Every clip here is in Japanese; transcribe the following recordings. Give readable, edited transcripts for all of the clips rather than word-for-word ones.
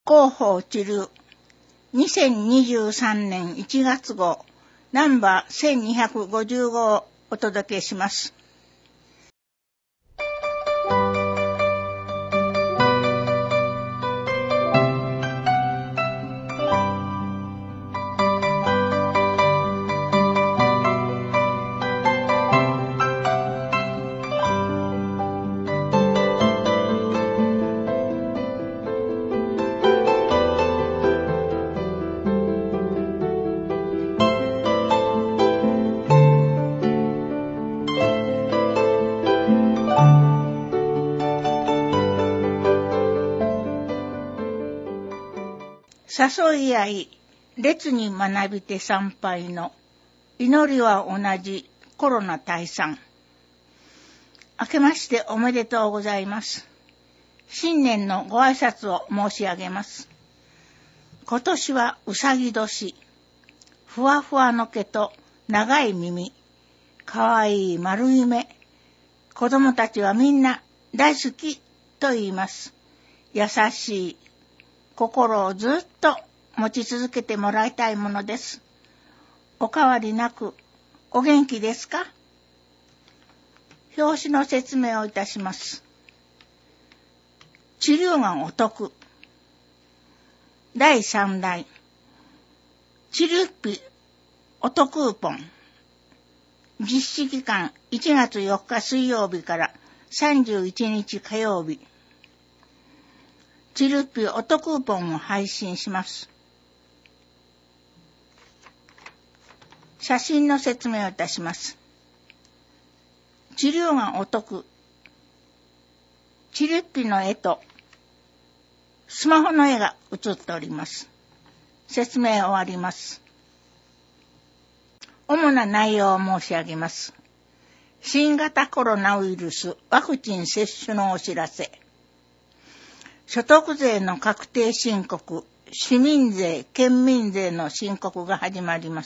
広報治流2023年1月号ナンバー1255をお届けします。誘い合い、列に学びて参拝の祈りは同じコロナ退散。明けましておめでとうございます。新年のご挨拶を申し上げます。今年はうさぎ年、ふわふわの毛と長い耳、かわいい丸い目、子供たちはみんな大好きと言います。優しい心をずっと持ち続けてもらいたいものです。お変わりなくお元気ですか？表紙の説明をいたします。治療がお得。第3代治療費お得クーポン。実施期間1月4日水曜日から31日火曜日。チルピお得クーポンを配信します。写真の説明をいたします。治療がお得。チルピの絵とスマホの絵が写っております。説明終わります。主な内容を申し上げます。新型コロナウイルスワクチン接種のお知らせ。所得税の確定申告、市民税、県民税の申告が始まります。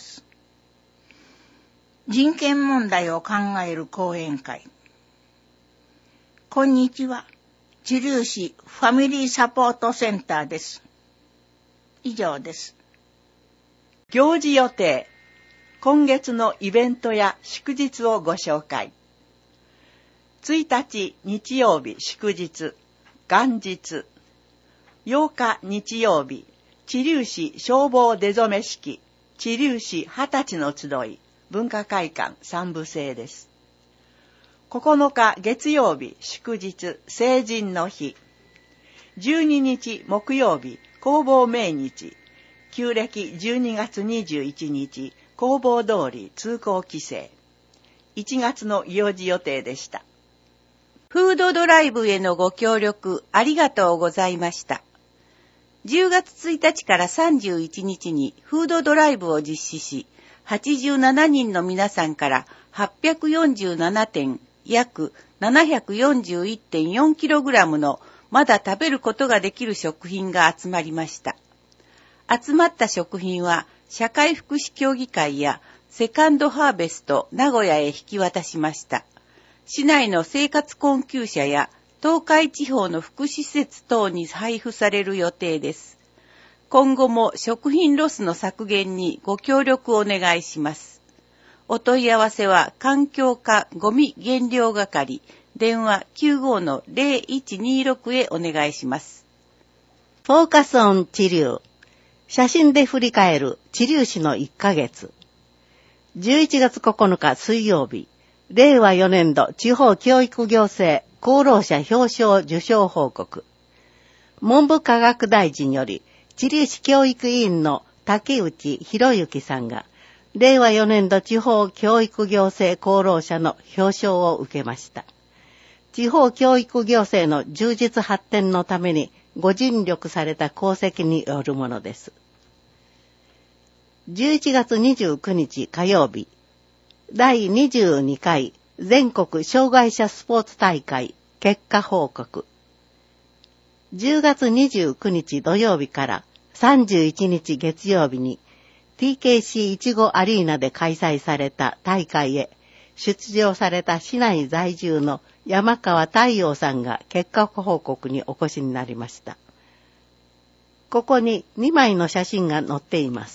人権問題を考える講演会。こんにちは。知立市ファミリーサポートセンターです。以上です。 行事予定。今月のイベントや祝日をご紹介。1日日曜日祝日、元日。8日日曜日、知立市消防出初め式、知立市20歳の集い、文化会館3部制です。9日月曜日祝日、成人の日。12日木曜日、弘法命日、旧暦12月21日、弘法通り通行規制。1月の行事予定でした。 フードドライブへのご協力ありがとうございました。10月1日から31日にフードドライブを実施し、87人の皆さんから847点、約 741.4kg のまだ食べることができる食品が集まりました。集まった食品は社会福祉協議会やセカンドハーベスト名古屋へ引き渡しました。市内の生活困窮者や東海地方の福祉施設等に配布される予定です。今後も食品ロスの削減にご協力をお願いします。お問い合わせは環境課ゴミ減量係、電話 95-0126 へお願いします。 フォーカスオン治療。写真で振り返る治療史の1ヶ月。11月9日水曜日、令和4年度地方教育行政功労者表彰受賞報告。文部科学大臣より、知立市教育委員の竹内博之さんが、令和4年度地方教育行政功労者の表彰を受けました。地方教育行政の充実発展のためにご尽力された功績によるものです。11月29日火曜日、第22回全国障害者スポーツ大会結果報告。10月29日土曜日から31日月曜日に TKC いちごアリーナで開催された大会へ出場された市内在住の山川太陽さんが結果報告にお越しになりました。 ここに2枚の写真が載っています。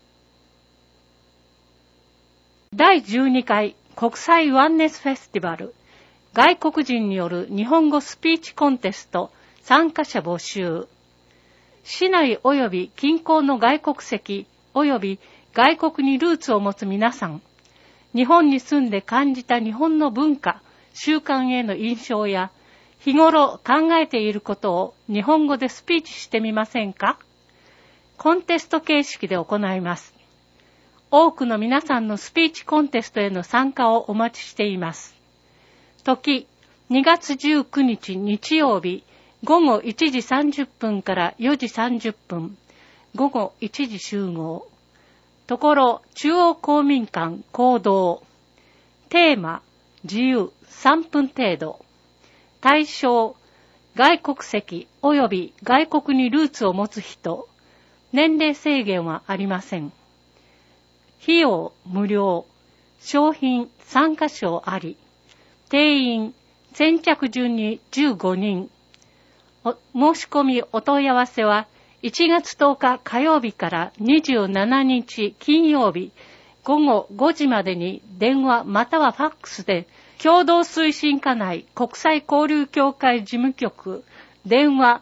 第12回国際ワンネスフェスティバル外国人による日本語スピーチコンテスト参加者募集。市内及び近郊の外国籍及び外国にルーツを持つ皆さん、日本に住んで感じた日本の文化、習慣への印象や、日頃考えていることを日本語でスピーチしてみませんか？コンテスト形式で行います。多くの皆さんのスピーチコンテストへの参加をお待ちしています。時、2月19日日曜日、午後1時30分から4時30分、午後1時集合。ところ、中央公民館講堂。テーマ、自由3分程度。対象、外国籍及び外国にルーツを持つ人。年齢制限はありません。費用無料。商品参加賞あり。定員先着順に15人。申し込みお問い合わせは1月10日火曜日から27日金曜日午後5時までに電話またはファックスで共同推進課内国際交流協会事務局電話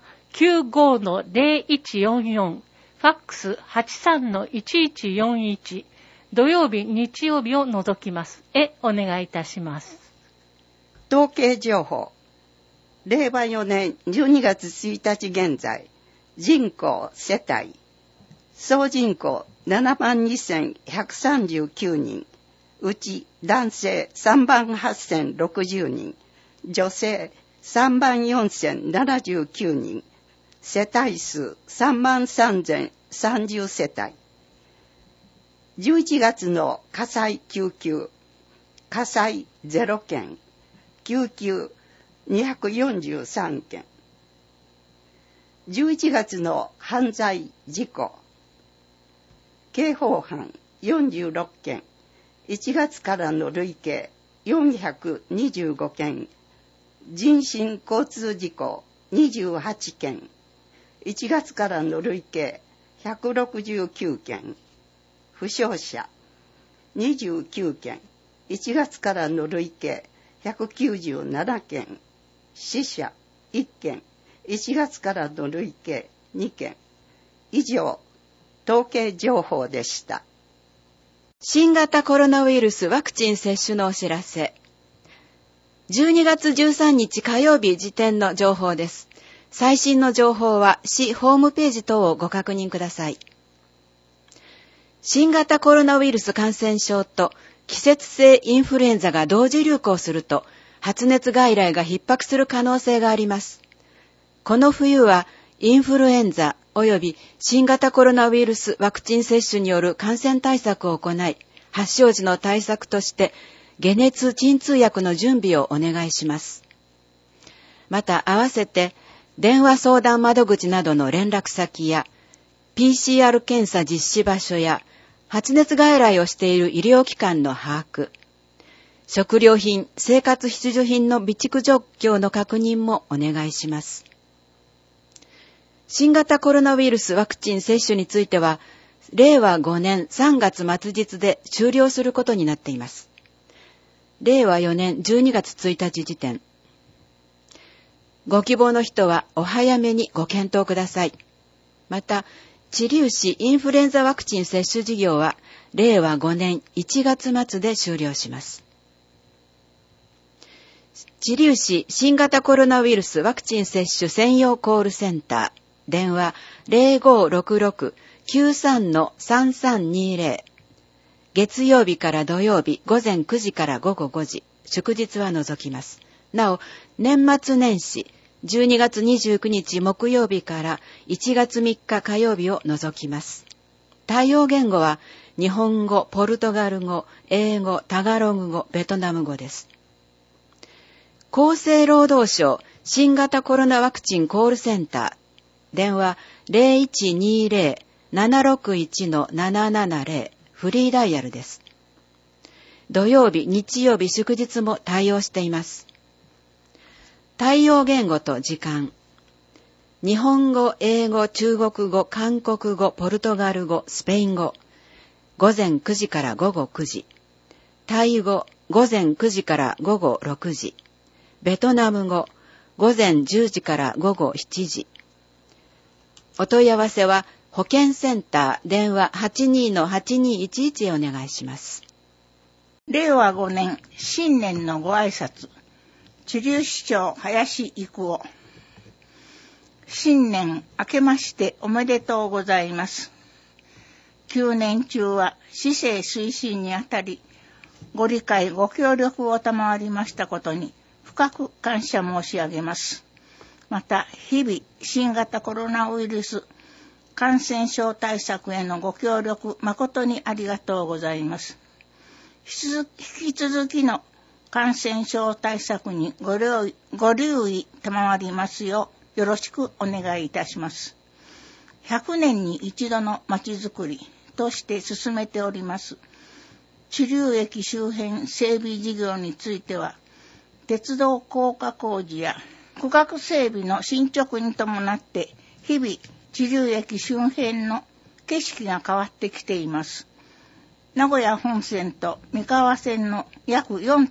95-0144 ファックス 83-1141 土曜日日曜日を除きますお願いいたします。 統計情報令和4年12月1日現在人口世帯総人口 72,139 人うち男性 38,060 人女性 34,079 人世帯数 33,030 世帯11月の火災救急火災0件救急243件11月の犯罪事故刑法犯46件1月からの累計425件人身交通事故28件1月からの累計169件負傷者29件1月からの累計197件死者1件1月からの累計2件以上統計情報でした。 新型コロナウイルスワクチン接種のお知らせ。12月13日火曜日時点の情報です。最新の情報は市ホームページ等をご確認ください。新型コロナウイルス感染症と季節性インフルエンザが同時流行すると発熱外来が逼迫する可能性があります。この冬はインフルエンザ及び新型コロナウイルスワクチン接種による感染対策を行い、発症時の対策として解熱鎮痛薬の準備をお願いします。また合わせて電話相談窓口などの連絡先や PCR 検査実施場所や発熱外来をしている医療機関の把握、食料品、生活必需品の備蓄状況の確認もお願いします。新型コロナウイルスワクチン接種については、令和5年3月末日で終了することになっています。令和4年12月1日時点。ご希望の人はお早めにご検討ください。また、知立市インフルエンザワクチン接種事業は、令和5年1月末で終了します。知立市新型コロナウイルスワクチン接種専用コールセンター。電話 0566-93-3320 月曜日から土曜日午前9時から午後5時、祝日は除きます。なお、年末年始12月29日木曜日から1月3日火曜日を除きます。対応言語は日本語、ポルトガル語、英語、タガログ語、ベトナム語です。厚生労働省新型コロナワクチンコールセンター電話 0120-761-770 フリーダイヤルです。土曜日、日曜日、祝日も対応しています。対応言語と時間。 日本語、英語、中国語、韓国語、ポルトガル語、スペイン語、午前9時から午後9時。タイ語、午前9時から午後6時。ベトナム語、午前10時から午後7時。お問い合わせは、保健センター電話 82-8211 へお願いします。 令和5年新年のご挨拶。知立市長林育夫。新年明けましておめでとうございます。9年中は市政推進にあたり、ご理解ご協力を賜りましたことに深く感謝申し上げます。また日々新型コロナウイルス感染症対策へのご協力誠にありがとうございます。引き続きの感染症対策にご留意賜りますようよろしくお願いいたします。100年に一度のまちづくりとして進めております知立駅周辺整備事業については、鉄道高架工事や区画整備の進捗に伴って日々知立駅周辺の景色が変わってきています。名古屋本線と三河線の約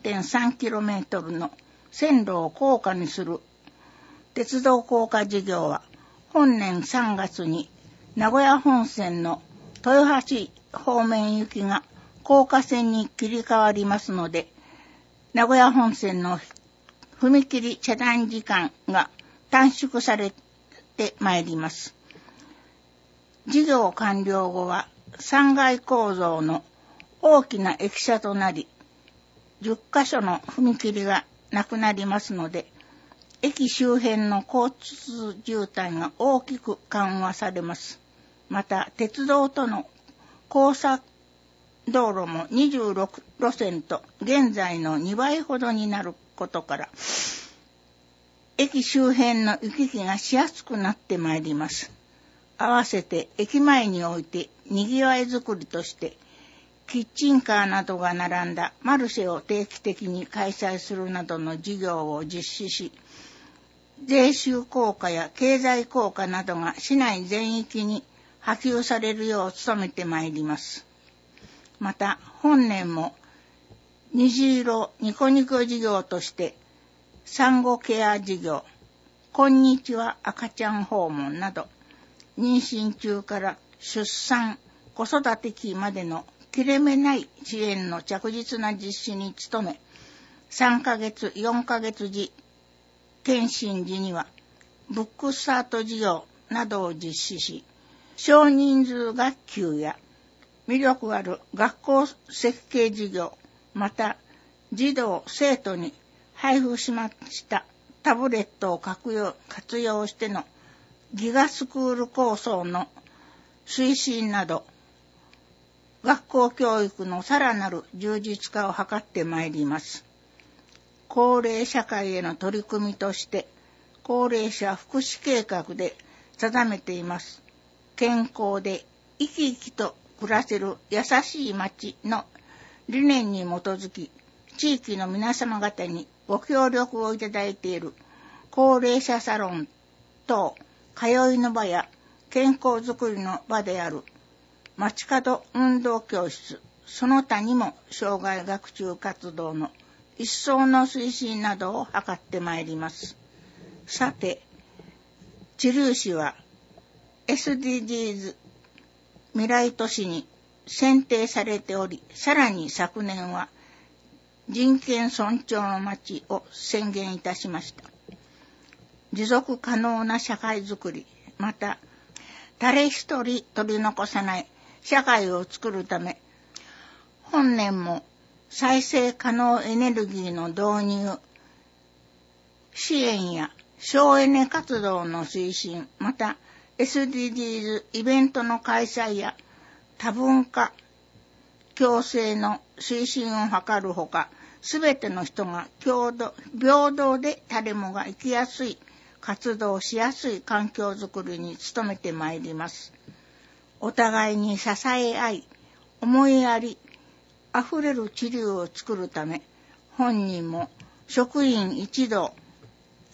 4.3km の線路を高架にする鉄道高架事業は、本年3月に名古屋本線の豊橋方面行きが高架線に切り替わりますので、名古屋本線の踏切遮断時間が短縮されてまいります。事業完了後は3階構造の大きな駅舎となり、10カ所の踏切がなくなりますので、駅周辺の交通渋滞が大きく緩和されます。また、鉄道との交差道路も26路線と現在の2倍ほどになることから、駅周辺の行き来がしやすくなってまいります。合わせて駅前において賑わいづくりとして、キッチンカーなどが並んだマルシェを定期的に開催するなどの事業を実施し、税収効果や経済効果などが市内全域に波及されるよう努めてまいります。また本年も虹色ニコニコ事業として産後ケア事業、こんにちは赤ちゃん訪問など、妊娠中から出産子育て期までの切れ目ない支援の着実な実施に努め、3ヶ月4ヶ月時検診時にはブックスタート事業などを実施し、少人数学級や魅力ある学校設計事業、また児童生徒に配布しましたタブレットを活用してのギガスクール構想の推進など、学校教育のさらなる充実化を図ってまいります。高齢社会への取り組みとして、高齢者福祉計画で定めています。健康で生き生きと暮らせる優しい街の理念に基づき、地域の皆様方にご協力をいただいている高齢者サロン等、通いの場や健康づくりの場である街角運動教室、その他にも生涯学習活動の一層の推進などを図ってまいります。さて、知立市は SDGs 未来都市に選定されており、さらに昨年は人権尊重の街を宣言いたしました。持続可能な社会づくり、また誰一人取り残さない社会を作るため、本年も再生可能エネルギーの導入、支援や省エネ活動の推進、また SDGs イベントの開催や多文化共生の推進を図るほか、すべての人が平等で誰もが生きやすい、活動しやすい環境づくりに努めてまいります。お互いに支え合い、思いやりあふれる知立を作るため、本人も職員一同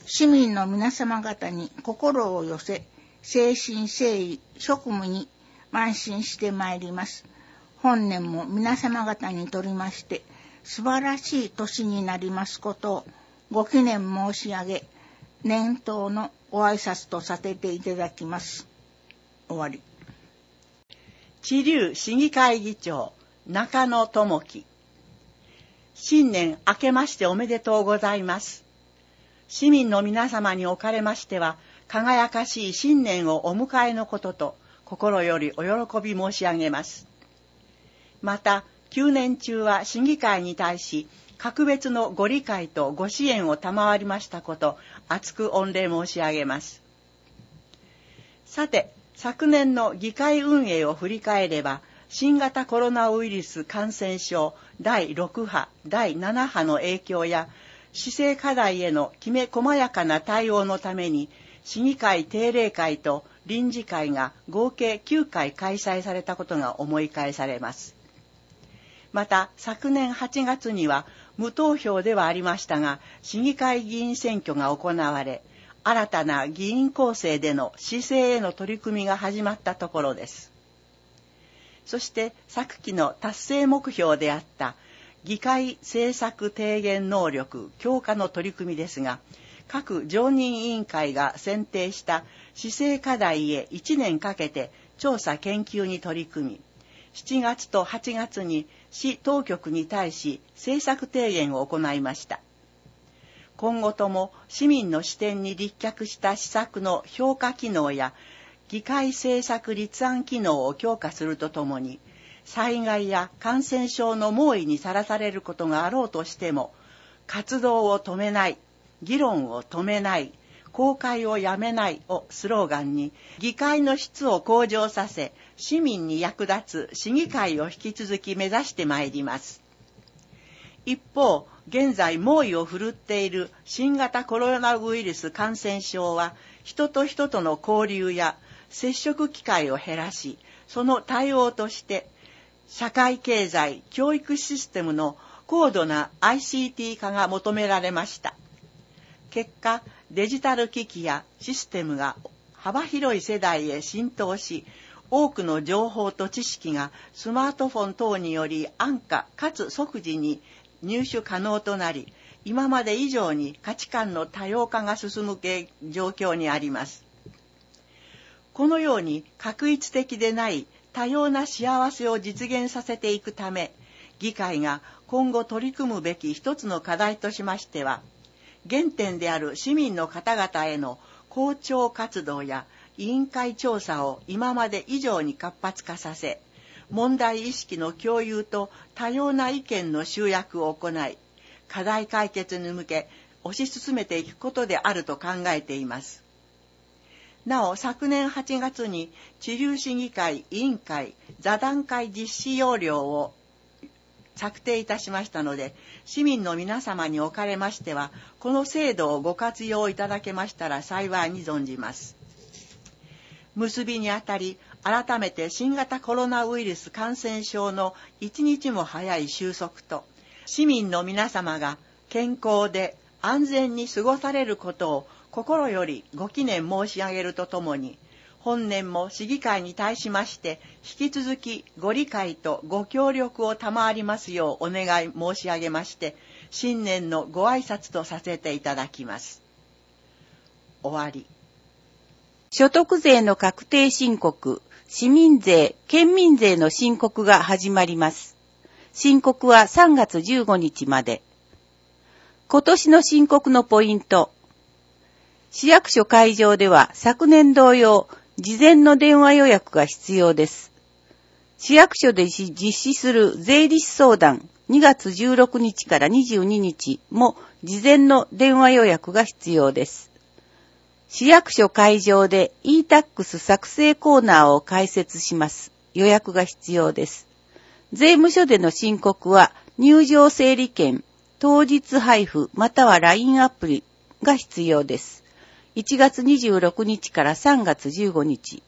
市民の皆様方に心を寄せ、誠心誠意職務に邁進してまいります。本年も皆様方にとりまして素晴らしい年になりますことをご記念申し上げ、年頭のご挨拶とさせていただきます。終わり。 知立市議会議長中野智樹。新年明けましておめでとうございます。市民の皆様におかれましては、輝かしい新年をお迎えのことと心よりお喜び申し上げます。また、9年中は市議会に対し、格別のご理解とご支援を賜りましたこと、厚く御礼申し上げます。さて、昨年の議会運営を振り返れば、新型コロナウイルス感染症第6波、第7波の影響や、市政課題へのきめ細やかな対応のために、市議会定例会と臨時会が合計9回開催されたことが思い返されます。また、昨年8月には無投票ではありましたが、市議会議員選挙が行われ、新たな議員構成での市政への取り組みが始まったところです。そして昨期の達成目標であった議会政策提言能力強化の取り組みですが、各常任委員会が選定した市政課題へ1年かけて調査研究に取り組み、7月と8月に市当局に対し政策提言を行いました。今後とも市民の視点に立脚した施策の評価機能や議会政策立案機能を強化するとともに、災害や感染症の猛威にさらされることがあろうとしても、活動を止めない、議論を止めない、公開をやめないをスローガンに、議会の質を向上させ、市民に役立つ市議会を引き続き目指してまいります。一方、現在猛威を振るっている新型コロナウイルス感染症は、人と人との交流や接触機会を減らし、その対応として、社会経済教育システムの高度な ICT 化が求められました。結果、デジタル機器やシステムが幅広い世代へ浸透し、多くの情報と知識がスマートフォン等により安価かつ即時に入手可能となり、今まで以上に価値観の多様化が進む状況にあります。このように画一的でない多様な幸せを実現させていくため、議会が今後取り組むべき一つの課題としましては、原点である市民の方々への公聴活動や委員会調査を今まで以上に活発化させ、問題意識の共有と多様な意見の集約を行い、課題解決に向け推し進めていくことであると考えています。なお、昨年8月に知立市議会委員会座談会実施要領を策定いたしましたので、市民の皆様におかれましては、この制度をご活用いただけましたら幸いに存じます。結びにあたり、改めて新型コロナウイルス感染症の一日も早い収束と、市民の皆様が健康で安全に過ごされることを心よりご祈念申し上げるとともに、本年も市議会に対しまして引き続きご理解とご協力を賜りますようお願い申し上げまして、新年のご挨拶とさせていただきます。終わり。 所得税の確定申告、市民税、県民税の申告が始まります。申告は3月15日まで。今年の申告のポイント。市役所会場では昨年同様、事前の電話予約が必要です。市役所で実施する税理士相談2月16日から22日も事前の電話予約が必要です。市役所会場で e-tax 作成コーナーを開設します。予約が必要です。税務署での申告は入場整理券、当日配布または LINE アプリが必要です。1月26日から3月15日。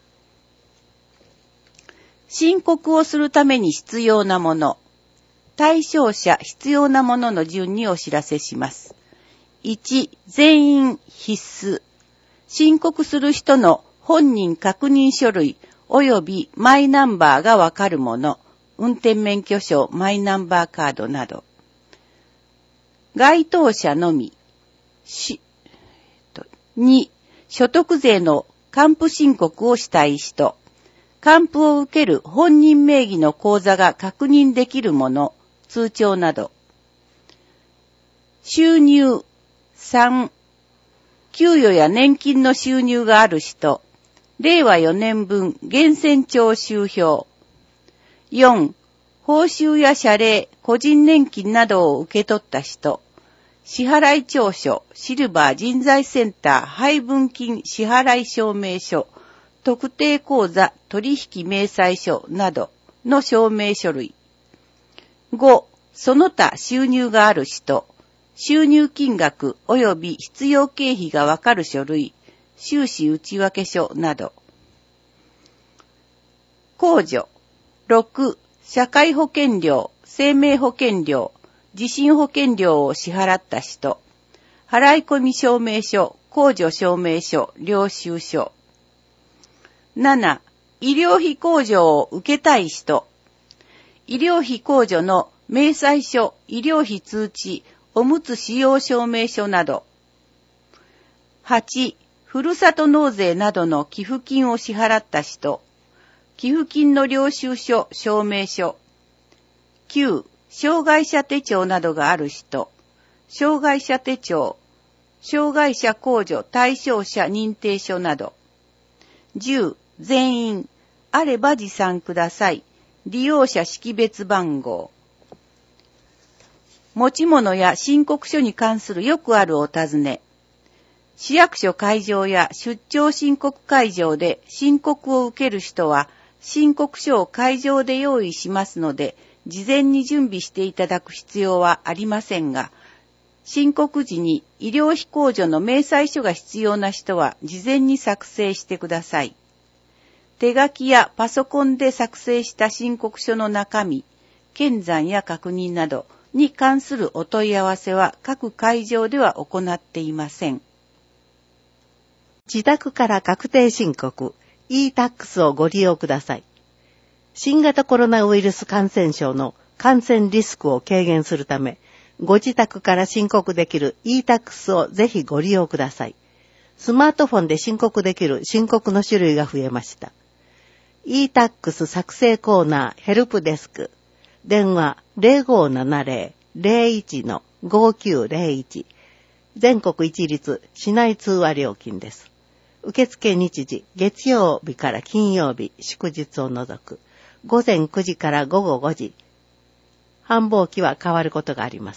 申告をするために必要なもの。対象者必要なものの順にお知らせします。 1、全員必須。申告する人の本人確認書類及びマイナンバーがわかるもの、運転免許証、マイナンバーカードなど。該当者のみ。2、所得税の還付申告をしたい人。還付を受ける本人名義の口座が確認できるもの、通帳など。収入。3、給与や年金の収入がある人。令和4年分源泉徴収票。4、報酬や謝礼、個人年金などを受け取った人。支払い調書、シルバー人材センター配分金支払い証明書、特定口座取引明細書などの証明書類。5、その他収入がある人。収入金額及び必要経費がわかる書類、収支内訳書など。控除。6、社会保険料、生命保険料、地震保険料を支払った人。払い込み証明書、控除証明書、領収書。7、医療費控除を受けたい人。医療費控除の明細書、医療費通知、おむつ使用証明書など。8、ふるさと納税などの寄付金を支払った人。寄付金の領収書、証明書。9、障害者手帳などがある人。障害者手帳、障害者控除対象者認定書など。10、全員、あれば持参ください。利用者識別番号。持ち物や申告書に関するよくあるお尋ね。市役所会場や出張申告会場で申告を受ける人は、申告書を会場で用意しますので、事前に準備していただく必要はありませんが、申告時に医療費控除の明細書が必要な人は事前に作成してください。手書きやパソコンで作成した申告書の中身、検算や確認などに関するお問い合わせは各会場では行っていません。 自宅から確定申告、e-tax をご利用ください。新型コロナウイルス感染症の感染リスクを軽減するため、ご自宅から申告できる e-tax をぜひご利用ください。スマートフォンで申告できる申告の種類が増えました。e-tax 作成コーナーヘルプデスク。電話 0570-01-5901。全国一律市内通話料金です。受付日時、月曜日から金曜日、祝日を除く。午前9時から午後5時。繁忙期は変わることがあります。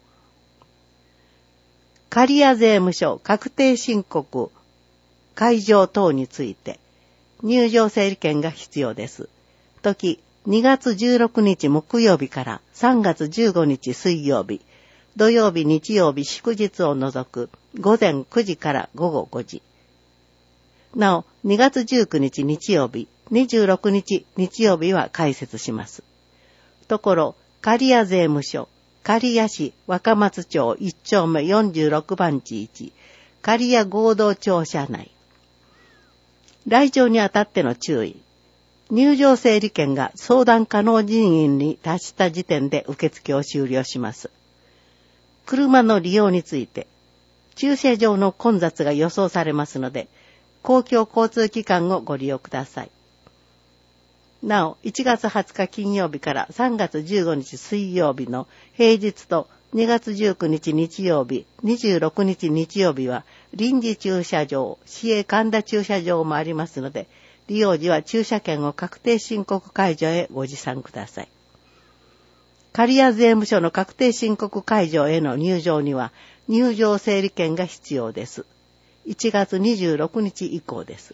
刈谷税務署確定申告会場等について、入場整理券が必要です。時、2月16日木曜日から3月15日水曜日、土曜日、日曜日、祝日を除く午前9時から午後5時。なお、2月19日日曜日、26日日曜日は開設します。ところ、刈谷税務署、刈谷市若松町1丁目46番地1、刈谷合同庁舎内。来場にあたっての注意。入場整理券が相談可能人員に達した時点で受付を終了します。車の利用について、駐車場の混雑が予想されますので、公共交通機関をご利用ください。なお、1月20日金曜日から3月15日水曜日の平日と2月19日日曜日、26日日曜日は臨時駐車場、市営神田駐車場もありますので、利用時は駐車券を確定申告会場へご持参ください。刈谷税務署の確定申告会場への入場には入場整理券が必要です。1月26日以降です。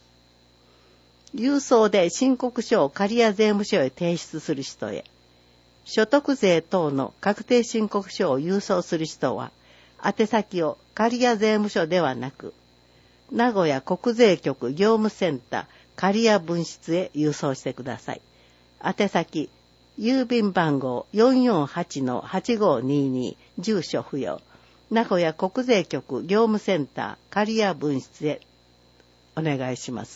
郵送で申告書を刈谷税務署へ提出する人へ、所得税等の確定申告書を郵送する人は、宛先を刈谷税務署ではなく、名古屋国税局業務センター刈谷分室へ郵送してください。宛先、郵便番号 448-8522、住所不要。 名古屋国税局業務センター刈谷分室へお願いします。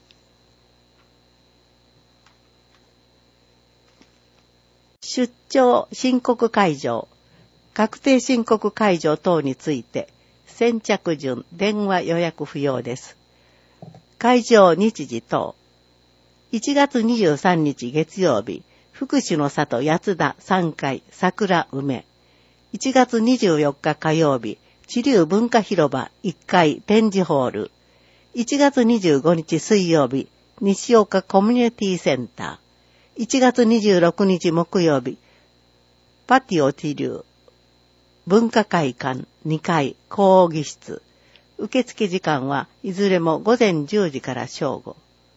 出張申告開場、確定申告開場等について先着順電話予約不要です。開場日時等、1月23日月曜日、福祉の里八田3階桜梅。1月24日火曜日、知立文化広場1階展示ホール。1月25日水曜日、西岡コミュニティセンター。1月26日木曜日、パティオ知立文化会館2階講義室。受付時間はいずれも午前10時から正午。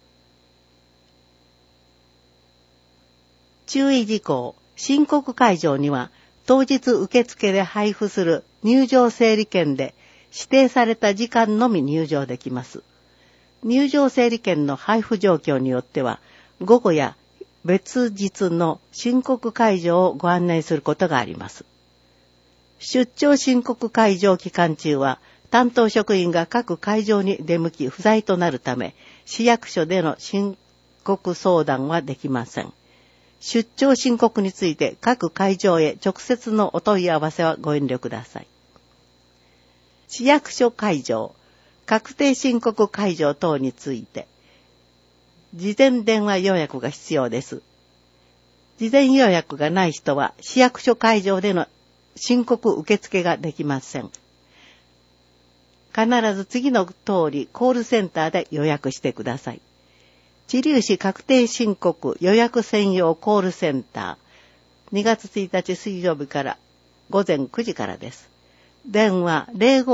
注意事項、申告会場には当日受付で配布する入場整理券で指定された時間のみ入場できます。入場整理券の配布状況によっては午後や別日の申告会場をご案内することがあります。出張申告会場期間中は担当職員が各会場に出向き不在となるため市役所での申告相談はできません。出張申告について各会場へ直接のお問い合わせはご遠慮ください。市役所会場、確定申告会場等について、事前電話予約が必要です。事前予約がない人は市役所会場での申告受付ができません。必ず次の通りコールセンターで予約してください。知立市確定申告予約専用コールセンター、2月1日水曜日から午前9時からです。電話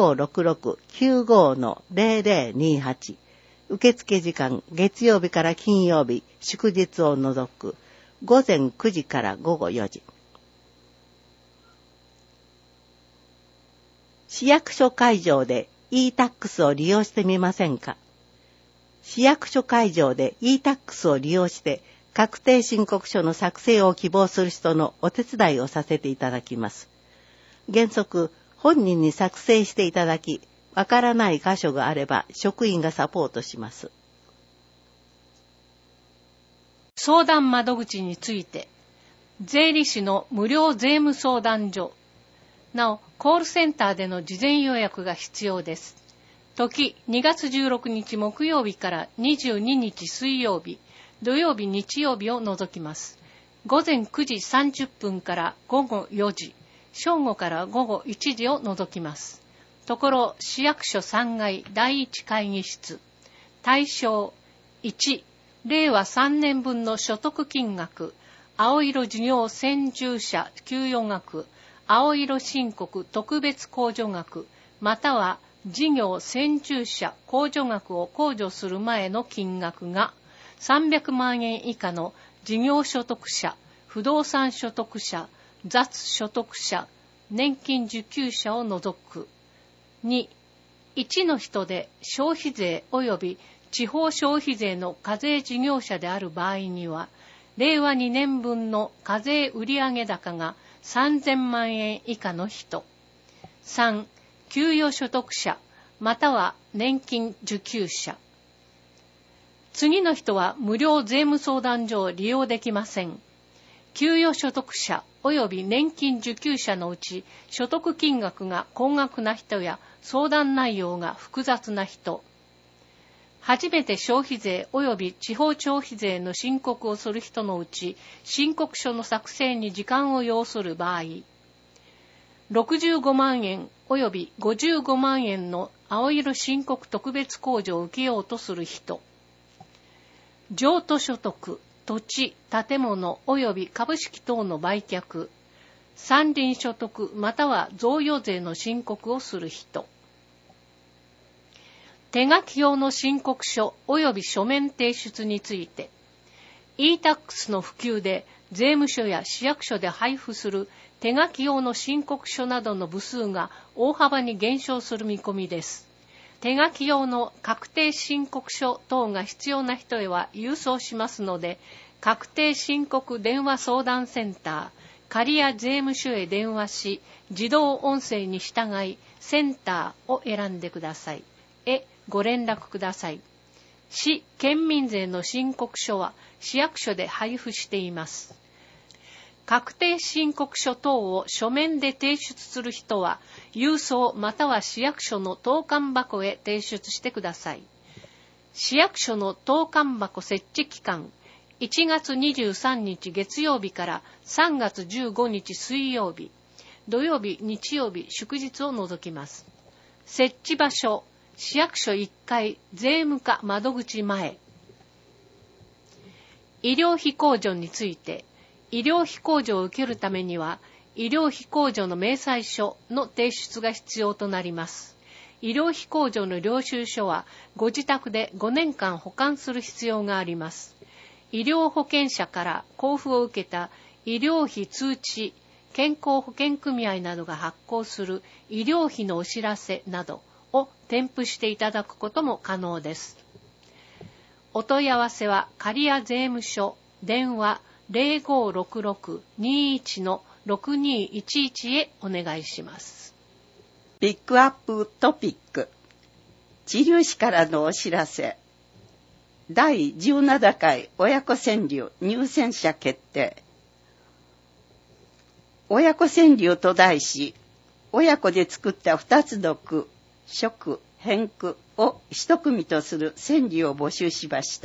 0566-95-0028。受付時間月曜日から金曜日、祝日を除く午前9時から午後4時。市役所会場で e-tax を利用してみませんか？市役所会場で e-tax を利用して確定申告書の作成を希望する人のお手伝いをさせていただきます。原則、本人に作成していただき、わからない箇所があれば職員がサポートします。 相談窓口について、税理士の無料税務相談所。なお、コールセンターでの事前予約が必要です。時、2月16日木曜日から22日水曜日、土曜日日曜日を除きます。午前9時30分から午後4時、正午から午後1時を除きます。ところ、市役所3階第1会議室。対象1、令和3年分の所得金額、青色事業先住者給与額、青色申告特別控除額、または事業先住者控除額を控除する前の金額が300万円以下の事業所得者、不動産所得者、雑所得者、年金受給者を除く。2、1の人で消費税及び地方消費税の課税事業者である場合には、令和2年分の課税売上高が3000万円以下の人。3、給与所得者、または年金受給者。次の人は無料税務相談所を利用できません。給与所得者及び年金受給者のうち、所得金額が高額な人や相談内容が複雑な人、初めて消費税及び地方消費税の申告をする人のうち、申告書の作成に時間を要する場合、65万円及び55万円の青色申告特別控除を受けようとする人、譲渡所得、土地、建物及び株式等の売却、山林所得または贈与税の申告をする人、手書き用の申告書及び書面提出について、e-tax の普及で税務署や市役所で配布する手書き用の申告書などの部数が大幅に減少する見込みです。手書き用の確定申告書等が必要な人へは郵送しますので、確定申告電話相談センター、 刈谷税務署へ電話し、自動音声に従いセンターを選んでください。ご連絡ください。市県民税の申告書は市役所で配布しています。確定申告書等を書面で提出する人は、郵送または市役所の投函箱へ提出してください。市役所の投函箱設置期間、1月23日月曜日から3月15日水曜日、土曜日、日曜日、祝日を除きます。設置場所、市役所1階税務課窓口前。医療費控除について、医療費控除を受けるためには、医療費控除の明細書の提出が必要となります。医療費控除の領収書は、ご自宅で5年間保管する必要があります。医療保険者から交付を受けた医療費通知、健康保険組合などが発行する医療費のお知らせなどを添付していただくことも可能です。お問い合わせは刈谷税務署電話 0566-21-6211 へお願いします。 ピックアップトピック。知立市からのお知らせ。第17回親子川柳入選者決定。親子川柳と題し、親子で作った2つの句、祝、編句を一組とする川柳を募集しました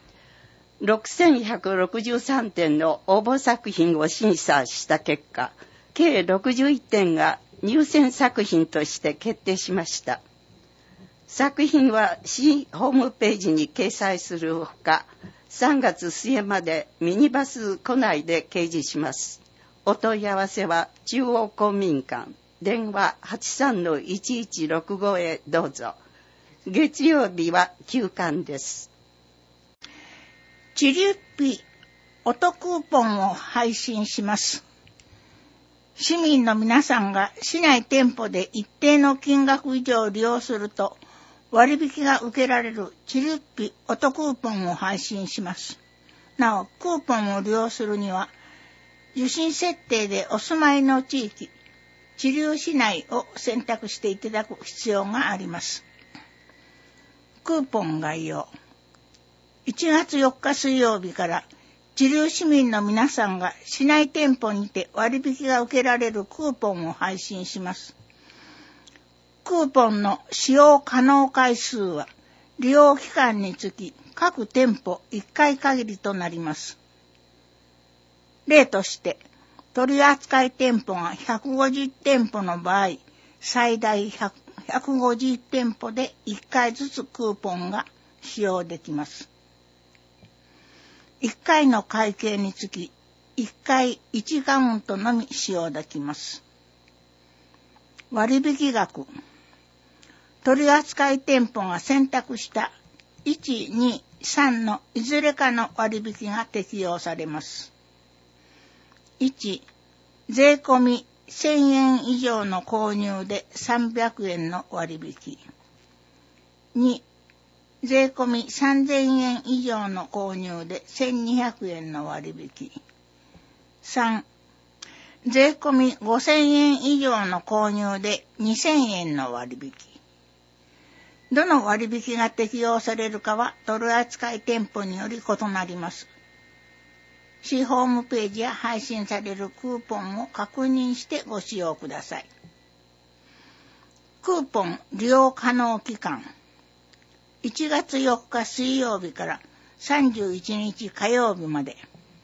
。6163点の応募作品を審査した結果、計61点が入選作品として決定しました。作品は市ホームページに掲載するほか、3月末までミニバス庫内で掲示します。お問い合わせは中央公民館電話 83-1165 へどうぞ。月曜日は休館です。 チリュッピお得クーポンを配信します。市民の皆さんが市内店舗で一定の金額以上を利用すると割引が受けられるチリュッピお得クーポンを配信します。なお、クーポンを利用するには受信設定でお住まいの地域、知立市内を選択していただく必要があります。クーポン概要。1月4日水曜日から知立市民の皆さんが市内店舗にて割引が受けられるクーポンを配信します。クーポンの使用可能回数は利用期間につき各店舗1回限りとなります。例として取扱店舗が150店舗の場合、最大150店舗で1回ずつクーポンが使用できます。1回の会計につき1回1カウントのみ使用できます。割引額。取扱店舗が選択した1、2、3のいずれかの割引が適用されます。1、税込み1000円以上の購入で300円の割引。2、税込み3000円以上の購入で1200円の割引。3、税込み5000円以上の購入で2000円の割引。どの割引が適用されるかは取扱店舗により異なります。市ホームページや配信されるクーポンを確認してご使用ください。クーポン利用可能期間。1月4日水曜日から31日火曜日まで。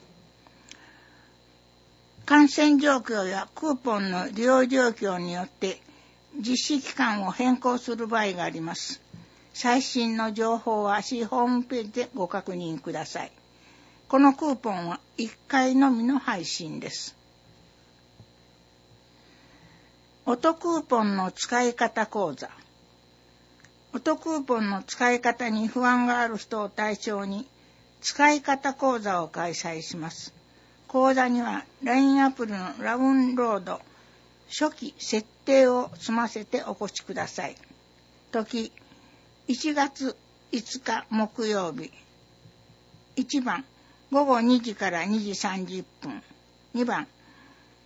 感染状況やクーポンの利用状況によって実施期間を変更する場合があります。最新の情報は市ホームページでご確認ください。このクーポンは1回のみの配信です。お得クーポンの使い方講座。お得クーポンの使い方に不安がある人を対象に使い方講座を開催します。講座には LINE アプリのダウンロード、初期設定を済ませてお越しください。時、1月5日木曜日。1番、午後2時から2時30分。2番、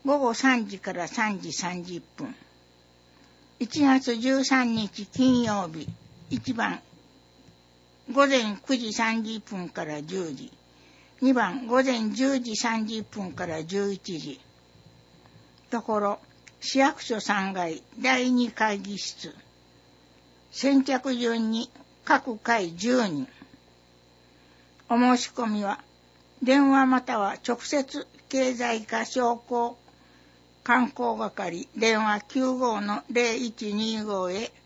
午後3時から3時30分。1月13日金曜日、1番、午前9時30分から10時。2番、午前10時30分から11時。ところ、市役所3階第2会議室。先着順に各回10人。お申し込みは、電話または直接経済課商工観光係電話 95-0125 へ。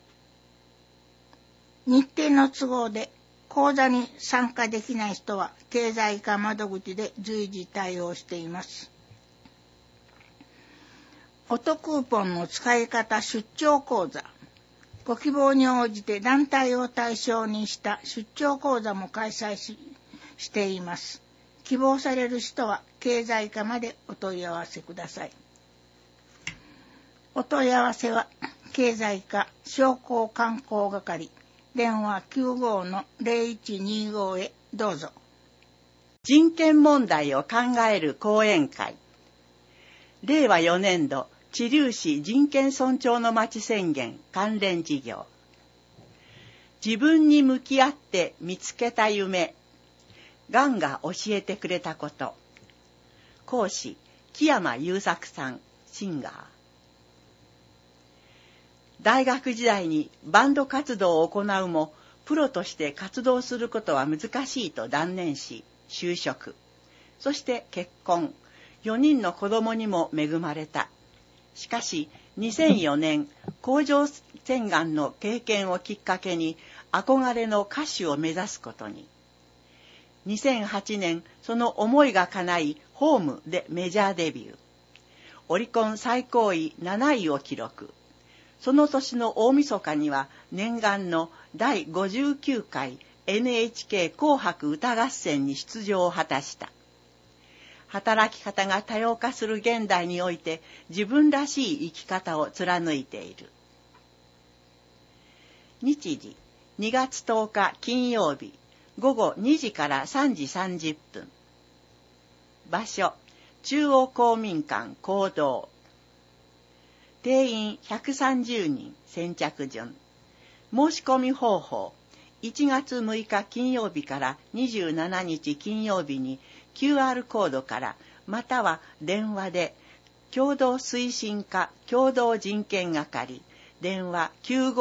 日程の都合で講座に参加できない人は経済課窓口で随時対応しています。オトクーポンの使い方出張講座。ご希望に応じて団体を対象にした出張講座も開催しています。希望される人は経済課までお問い合わせください。お問い合わせは経済課商工観光係電話 95-0125 へどうぞ。 人権問題を考える講演会。令和4年度知立市人権尊重の町宣言関連事業。自分に向き合って見つけた夢。がんが教えてくれたこと。講師木山雄作さん、シンガー。大学時代にバンド活動を行うも、プロとして活動することは難しいと断念し、就職。そして結婚。4人の子供にも恵まれた。しかし、2004年、甲状腺がんの経験をきっかけに、憧れの歌手を目指すことに。2008年、その思いが叶い、ホームでメジャーデビュー。オリコン最高位7位を記録。その年の大晦日には念願の第59回 NHK 紅白歌合戦に出場を果たした。働き方が多様化する現代において自分らしい生き方を貫いている。日時2月10日金曜日午後2時から3時30分。場所中央公民館講堂。定員130人先着順。申し込み方法。1月6日金曜日から27日金曜日に QR コードからまたは電話で共同推進課共同人権係電話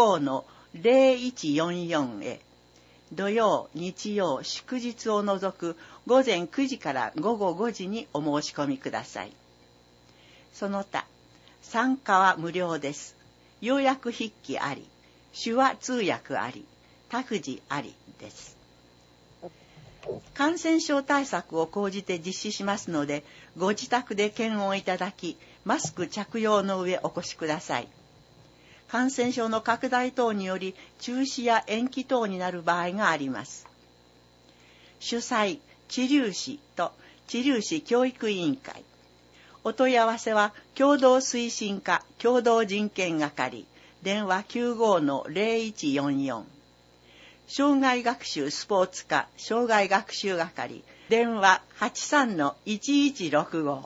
95-0144 へ。土曜、日曜、祝日を除く午前9時から午後5時にお申し込みください。その他、参加は無料です。要約筆記あり、手話通訳あり、託児ありです。感染症対策を講じて実施しますので、ご自宅で検温いただき、マスク着用の上お越しください。感染症の拡大等により中止や延期等になる場合があります。主催、知立市と知立市教育委員会。お問い合わせは共同推進課共同人権係電話 95-0144 障害学習スポーツ課障害学習係電話 83-1165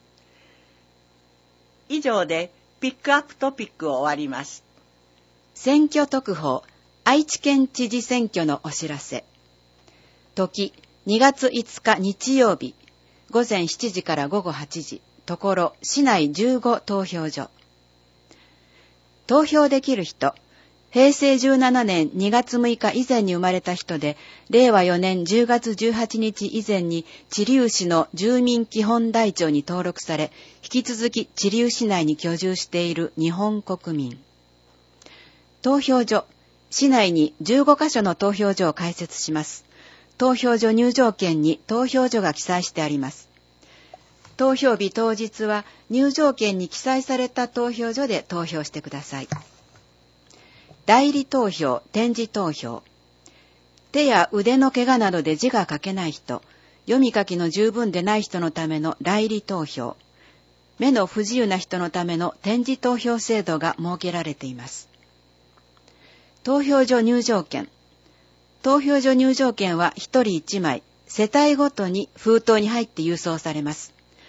以上でピックアップトピックを終わります。 選挙特報、愛知県知事選挙のお知らせ。時、2月5日日曜日、午前7時から午後8時、ところ、市内15投票所。投票できる人、平成17年2月6日以前に生まれた人で、令和4年10月18日以前に知立市の住民基本台帳に登録され、引き続き知立市内に居住している日本国民。投票所、市内に15カ所の投票所を開設します。投票所入場券に投票所が記載してあります。投票日当日は入場券に記載された投票所で投票してください。代理投票、点字投票。手や腕の怪我などで字が書けない人、読み書きの十分でない人のための代理投票。目の不自由な人のための点字投票制度が設けられています。投票所入場券。投票所入場券は1人1枚、世帯ごとに封筒に入って郵送されます。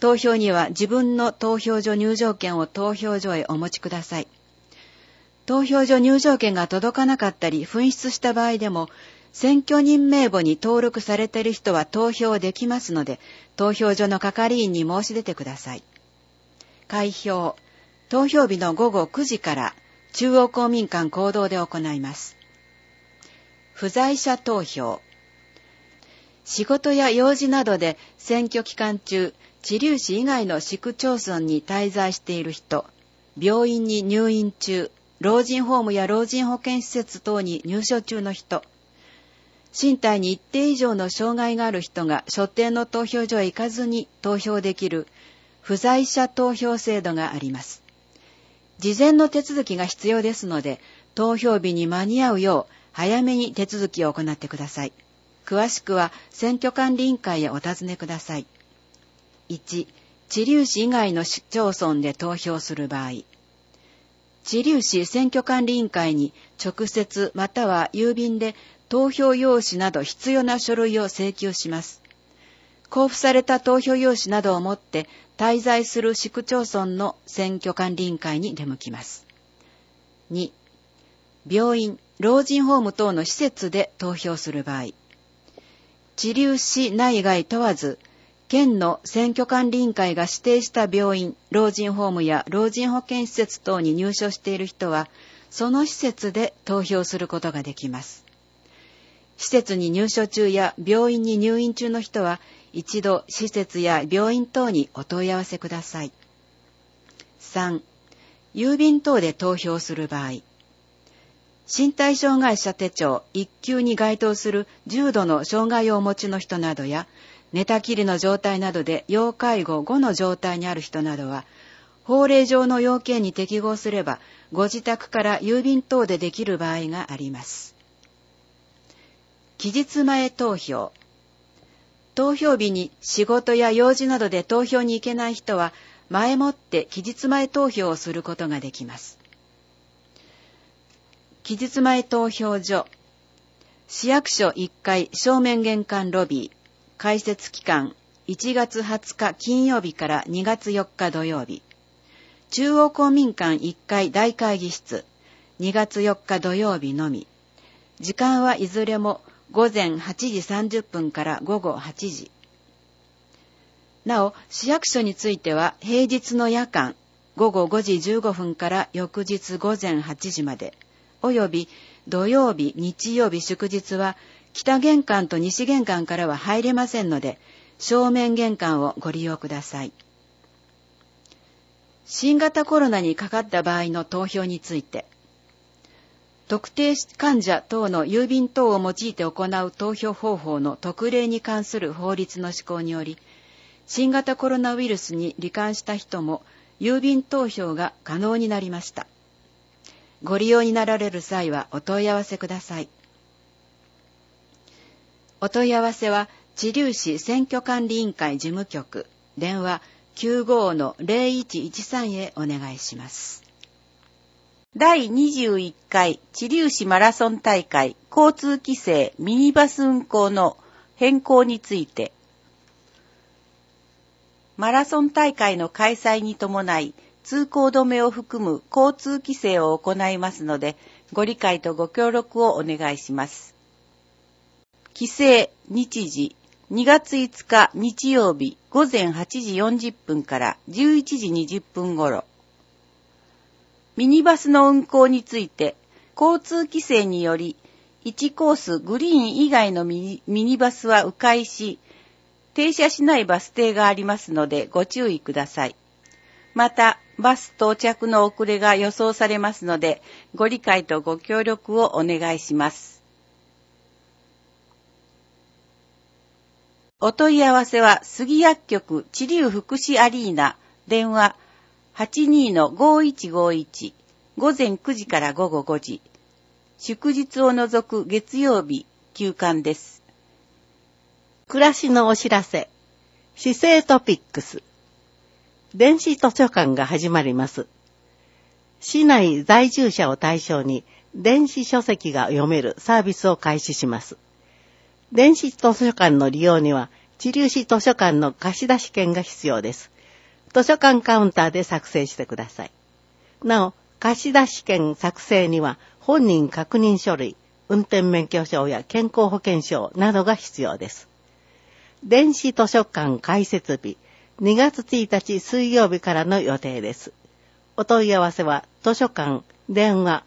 投票には自分の投票所入場券を投票所へお持ちください。投票所入場券が届かなかったり紛失した場合でも、選挙人名簿に登録されている人は投票できますので、投票所の係員に申し出てください。開票。投票日の午後9時から中央公民館講堂で行います。不在者投票。仕事や用事などで選挙期間中、知立市以外の市区町村に滞在している人、病院に入院中、老人ホームや老人保健施設等に入所中の人、身体に一定以上の障害がある人が所定の投票所へ行かずに投票できる不在者投票制度があります。事前の手続きが必要ですので、投票日に間に合うよう早めに手続きを行ってください。詳しくは選挙管理委員会へお尋ねください。1、知立市以外の市町村で投票する場合、知立市選挙管理委員会に直接または郵便で投票用紙など必要な書類を請求します。交付された投票用紙などを持って滞在する市区町村の選挙管理委員会に出向きます。2、病院、老人ホーム等の施設で投票する場合、知立市内外問わず、県の選挙管理委員会が指定した病院、老人ホームや老人保健施設等に入所している人は、その施設で投票することができます。施設に入所中や病院に入院中の人は、一度施設や病院等にお問い合わせください。3、郵便等で投票する場合、身体障害者手帳1級に該当する重度の障害をお持ちの人などや、寝たきりの状態などで要介護5の状態にある人などは、法令上の要件に適合すれば、ご自宅から郵便等でできる場合があります。期日前投票。投票日に仕事や用事などで投票に行けない人は、前もって期日前投票をすることができます。期日前投票所。市役所1階正面玄関ロビー。開設期間1月20日金曜日から2月4日土曜日。中央公民館1階大会議室。2月4日土曜日のみ。時間はいずれも午前8時30分から午後8時。なお、市役所については平日の夜間午後5時15分から翌日午前8時まで、および土曜日、日曜日、祝日は北玄関と西玄関からは入れませんので、正面玄関をご利用ください。新型コロナにかかった場合の投票について、特定患者等の郵便等を用いて行う投票方法の特例に関する法律の施行により、新型コロナウイルスに罹患した人も郵便投票が可能になりました。ご利用になられる際はお問い合わせください。お問い合わせは、知立市選挙管理委員会事務局、電話 95-0113 へお願いします。 第21回知立市マラソン大会交通規制ミニバス運行の変更について、マラソン大会の開催に伴い通行止めを含む交通規制を行いますので、ご理解とご協力をお願いします。規制日時2月5日日曜日午前8時40分から11時20分頃。ミニバスの運行について、交通規制により、1コースグリーン以外のミニバスは迂回し、停車しないバス停がありますのでご注意ください。また、バス到着の遅れが予想されますので、ご理解とご協力をお願いします。お問い合わせは、杉薬局知立福祉アリーナ、電話 82-5151 午前9時から午後5時。祝日を除く月曜日休館です。 暮らしのお知らせ。市政トピックス。電子図書館が始まります。市内在住者を対象に電子書籍が読めるサービスを開始します。電子図書館の利用には知立市図書館の貸し出し券が必要です。 図書館カウンターで作成してください。なお、貸出券作成には本人確認書類、運転免許証や健康保険証などが必要です。電子図書館開設日、2月1日水曜日からの予定です。お問い合わせは図書館電話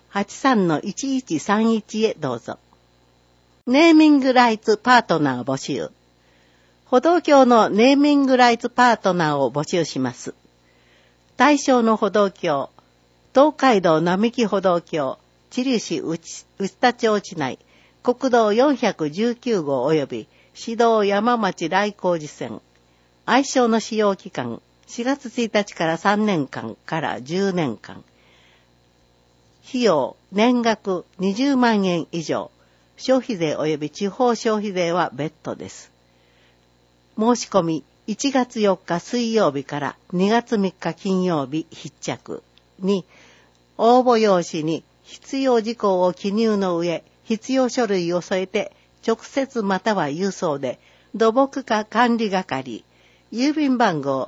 83-1131 へどうぞ。ネーミングライツパートナー募集。歩道橋のネーミングライツパートナーを募集します。対象の歩道橋、東海道並木歩道橋、知立市内田町地内、国道419号及び市道山町来光寺線、愛称の使用期間、4月1日から3年間から10年間。費用、年額20万円以上。消費税及び地方消費税は別途です。申し込み、1月4日水曜日から2月3日金曜日必着。2、応募用紙に必要事項を記入の上、必要書類を添えて、直接または郵送で、土木課管理係、郵便番号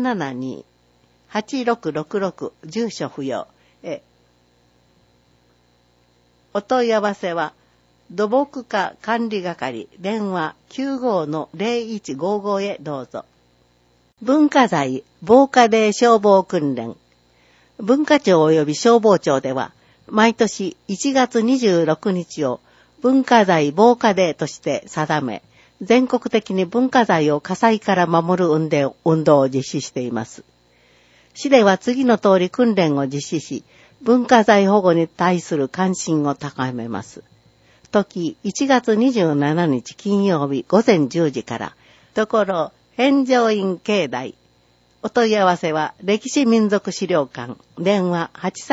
472-8666 住所不要へ。お問い合わせは、土木課管理係電話 95-0155 へどうぞ。文化財防火デー消防訓練。文化庁及び消防庁では、毎年1月26日を文化財防火デーとして定め、全国的に文化財を火災から守る運動を実施しています。市では次の通り訓練を実施し、文化財保護に対する関心を高めます。時1月27日金曜日午前10時から、ところ返上院境内。お問い合わせは歴史民族資料館電話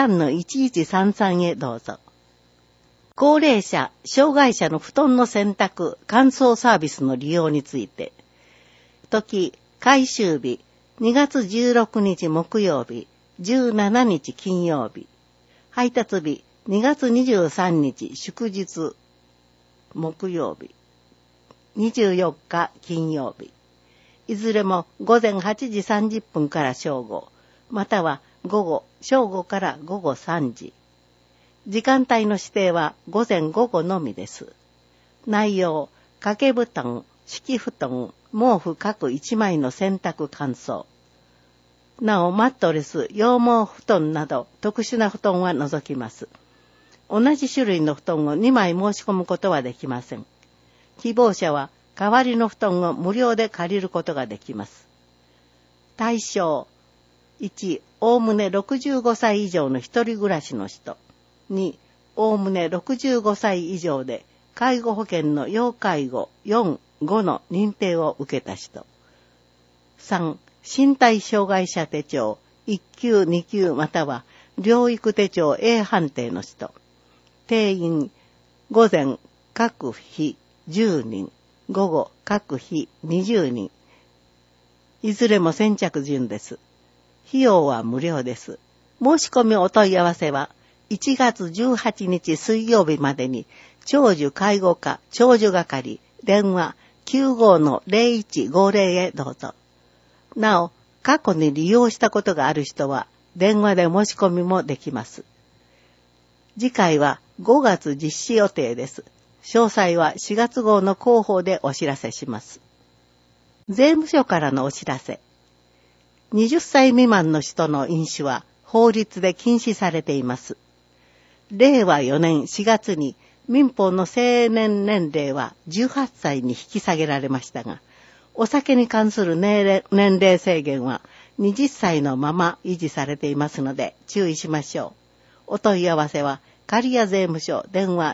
83-1133 へどうぞ。高齢者、障害者の布団の洗濯、乾燥サービスの利用について。時、回収日、2月16日木曜日、17日金曜日。配達日、2月23日祝日、木曜日、24日金曜日。いずれも午前8時30分から正午、または正午から午後3時。時間帯の指定は午前午後のみです。内容、掛け布団、敷布団、毛布各1枚の洗濯乾燥。なお、マットレス、羊毛布団など特殊な布団は除きます。同じ種類の布団を2枚申し込むことはできません。希望者は代わりの布団を無料で借りることができます。対象、1、おおむね65歳以上の一人暮らしの人。2、おおむね65歳以上で介護保険の要介護4、5の認定を受けた人。3、身体障害者手帳1級2級または療育手帳 A 判定の人。定員、午前各日10人、午後各日20人。いずれも先着順です。費用は無料です。申し込みお問い合わせは、1月18日水曜日までに、長寿介護課長寿係電話 95-0150 へどうぞ。なお、過去に利用したことがある人は、電話で申し込みもできます。次回は5月実施予定です。詳細は4月号の広報でお知らせします。税務署からのお知らせ。20歳未満の人の飲酒は法律で禁止されています。令和4年4月に民法の成年年齢は18歳に引き下げられましたが、お酒に関する年齢制限は20歳のまま維持されていますので注意しましょう。お問い合わせは刈谷税務署電話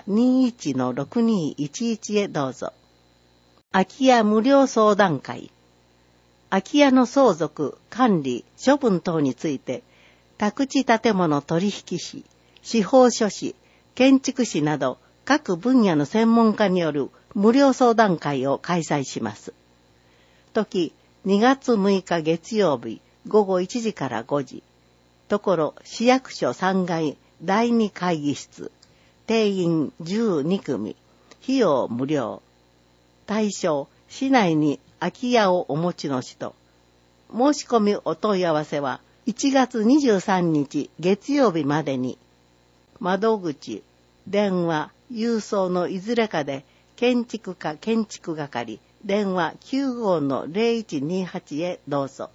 21-6211 へどうぞ。空き家無料相談会。空き家の相続、管理、処分等について、宅地建物取引士、司法書士、建築士など各分野の専門家による無料相談会を開催します。時、2月6日月曜日午後1時から5時。ところ、市役所3階第2会議室。定員12組。費用無料。対象、市内に空き家をお持ちの人。 申し込みお問い合わせは1月23日月曜日までに、窓口、電話、郵送のいずれかで建築課建築係電話 95-0128 へどうぞ。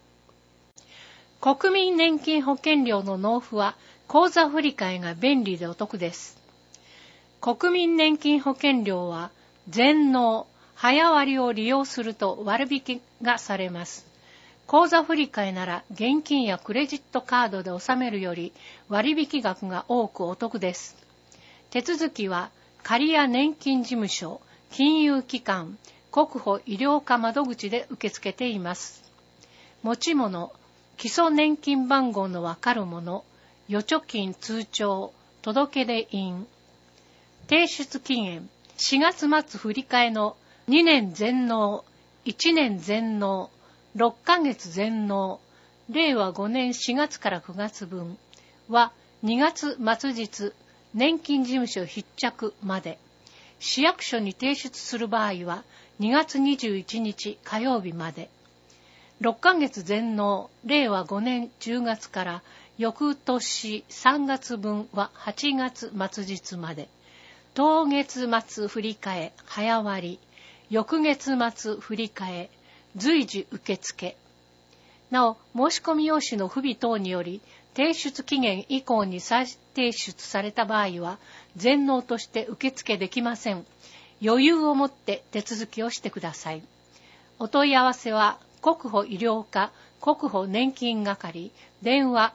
国民年金保険料の納付は口座振替が便利でお得です。国民年金保険料は全納、早割を利用すると割引がされます。口座振替なら現金やクレジットカードで納めるより割引額が多くお得です。手続きは仮や年金事務所、金融機関、国保医療課窓口で受け付けています。持ち物、基礎年金番号のわかるもの、預貯金通帳、届出印。提出期限、4月末振り替えの2年全納、1年全納、6ヶ月全納、令和5年4月から9月分は2月末日、年金事務所必着まで。市役所に提出する場合は2月21日火曜日まで。6ヶ月全納、令和5年10月から翌年3月分は8月末日まで。当月末振り替え、早割、翌月末振り替え、随時受付。なお、申し込み用紙の不備等により、提出期限以降に再提出された場合は、全納として受付できません。余裕を持って手続きをしてください。お問い合わせは、国保医療課、国保年金係、電話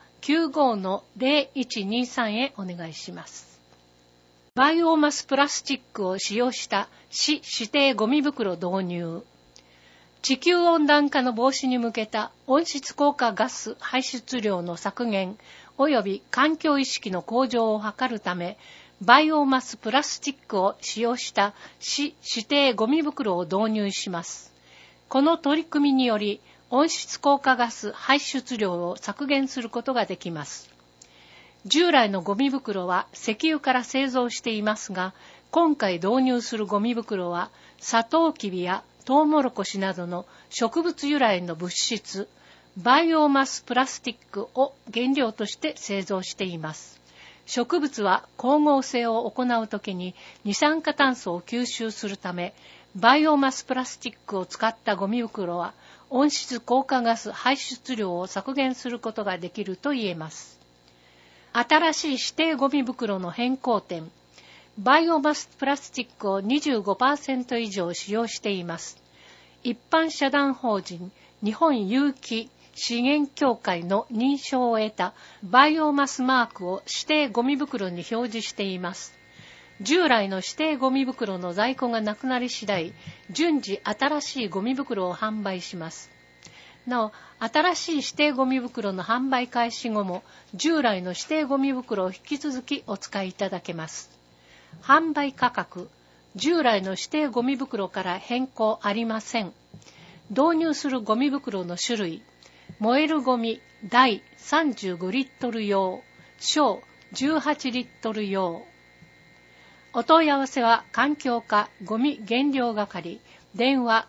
95-0123 へお願いします。バイオマスプラスチックを使用した市指定ゴミ袋導入。地球温暖化の防止に向けた温室効果ガス排出量の削減及び環境意識の向上を図るため、バイオマスプラスチックを使用した市指定ゴミ袋を導入します。この取り組みにより、温室効果ガス排出量を削減することができます。従来のゴミ袋は石油から製造していますが、今回導入するゴミ袋はサトウキビやトウモロコシなどの植物由来の物質、バイオマスプラスチックを原料として製造しています。植物は光合成を行うときに二酸化炭素を吸収するため、バイオマスプラスチックを使ったゴミ袋は温室効果ガス排出量を削減することができると言えます。新しい指定ゴミ袋の変更点。バイオマスプラスチックを 25% 以上使用しています。一般社団法人日本有機資源協会の認証を得たバイオマスマークを指定ゴミ袋に表示しています。従来の指定ゴミ袋の在庫がなくなり次第、順次新しいゴミ袋を販売します。なお、新しい指定ゴミ袋の販売開始後も、従来の指定ゴミ袋を引き続きお使いいただけます。販売価格、従来の指定ゴミ袋から変更ありません。導入するゴミ袋の種類、燃えるゴミ大35リットル用、小18リットル用。お問い合わせは環境課ゴミ減量係、電話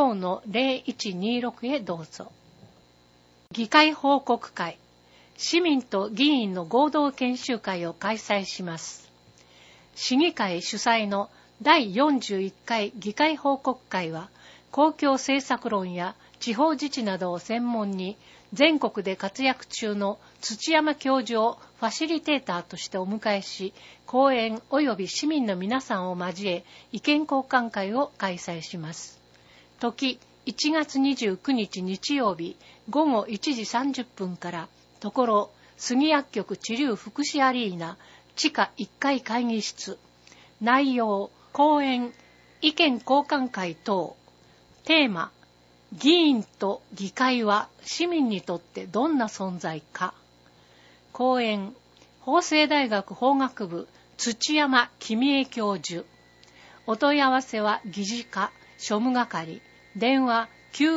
95-0126 へどうぞ。議会報告会、市民と議員の合同研修会を開催します。市議会主催の第41回議会報告会は、公共政策論や地方自治などを専門に全国で活躍中の土山教授をファシリテーターとしてお迎えし、講演及び市民の皆さんを交え意見交換会を開催します。時1月29日日曜日午後1時30分から、ところ杉薬局知立福祉アリーナ地下1階会議室。内容、講演、意見交換会等。テーマ、議員と議会は市民にとってどんな存在か。講演、法政大学法学部土山公恵教授。お問い合わせは議事課庶務係、電話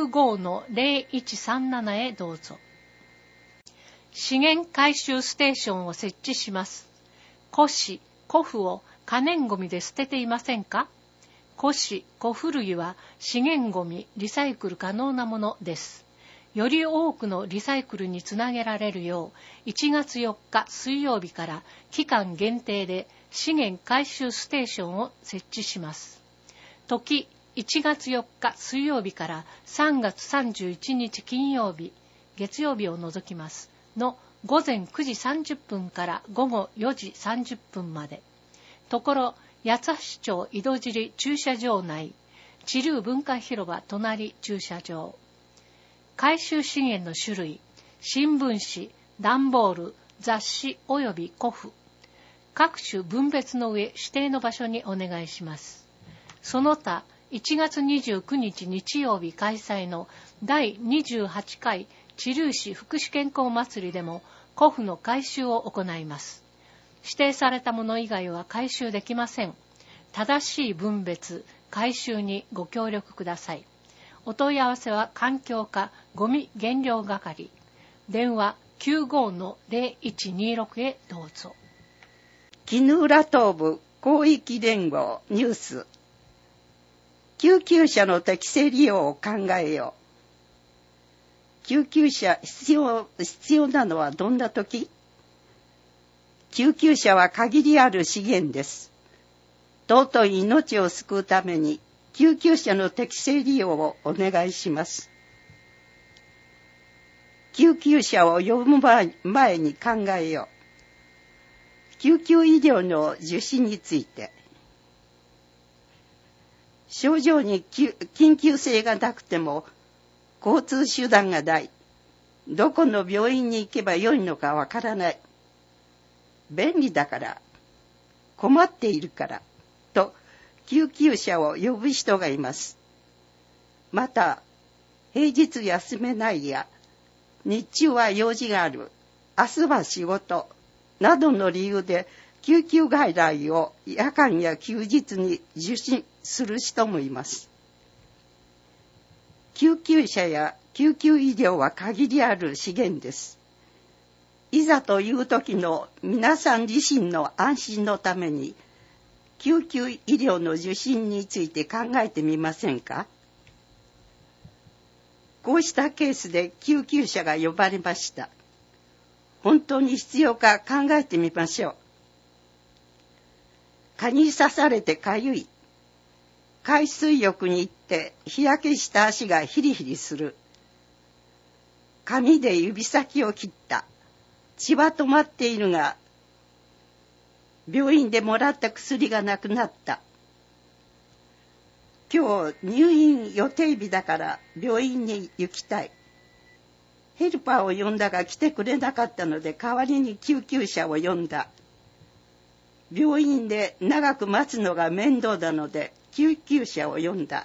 95-0137 へどうぞ。資源回収ステーションを設置します。古紙、古布を可燃ゴミで捨てていませんか？古紙、古古類は資源ゴミ、リサイクル可能なものです。 より多くのリサイクルにつなげられるよう、1月4日水曜日から期間限定で資源回収ステーションを設置します。時1月4日水曜日から3月31日金曜日、月曜日を除きますの午前9時30分から午後4時30分まで。ところ、八橋町井戸尻駐車場内、知立文化広場隣駐車場。回収資源の種類、新聞紙、段ボール、雑誌及び古布。各種分別の上、指定の場所にお願いします。その他、1月29日日曜日開催の第28回知立市福祉健康祭りでも古布の回収を行います。指定されたもの以外は回収できません。正しい分別、回収にご協力ください。お問い合わせは環境課ゴミ減量係。電話 95-0126 へどうぞ。 絹浦東部広域連合ニュース。救急車の適正利用を考えよう。救急車必要なのはどんな時？救急車は限りある資源です。尊い命を救うために救急車の適正利用をお願いします。救急車を呼ぶ前に考えよう。救急医療の受診について。症状に緊急性がなくても交通手段がない。どこの病院に行けばよいのかわからない。便利だから、困っているから、と救急車を呼ぶ人がいます。また、平日休めないや、日中は用事がある、明日は仕事、などの理由で救急外来を夜間や休日に受診する人もいます。救急車や救急医療は限りある資源です。いざという時の皆さん自身の安心のために、救急医療の受診について考えてみませんか？こうしたケースで救急車が呼ばれました。本当に必要か考えてみましょう。蚊に刺されてかゆい。海水浴に行って日焼けした足がヒリヒリする。紙で指先を切った。血は止まっているが、病院でもらった薬がなくなった。今日入院予定日だから病院に行きたい。ヘルパーを呼んだが来てくれなかったので代わりに救急車を呼んだ。病院で長く待つのが面倒なので救急車を呼んだ。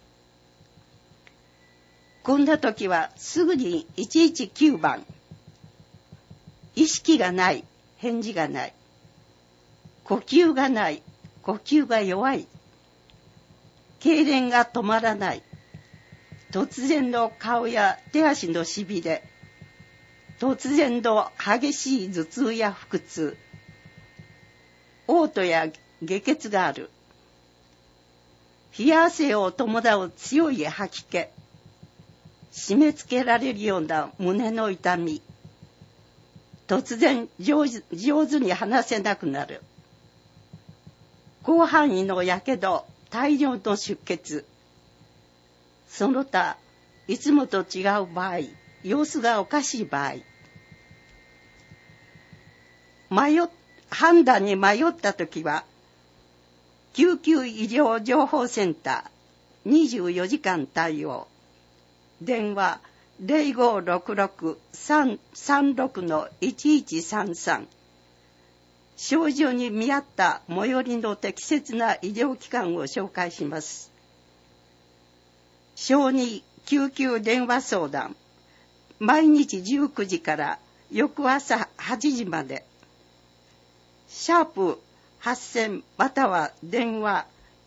こんな時はすぐに119番。意識がない、返事がない。呼吸がない、呼吸が弱い。痙攣が止まらない。突然の顔や手足のしびれ。突然の激しい頭痛や腹痛。嘔吐や下血がある。冷や汗を伴う強い吐き気。締め付けられるような胸の痛み。突然上手に話せなくなる。広範囲のやけど、大量の出血。その他、いつもと違う場合、様子がおかしい場合。判断に迷ったときは、救急医療情報センター24時間対応。電話 0566-336-1133。症状に見合った最寄りの適切な医療機関を紹介します。小児救急電話相談。毎日19時から翌朝8時まで。シャープ8000または電話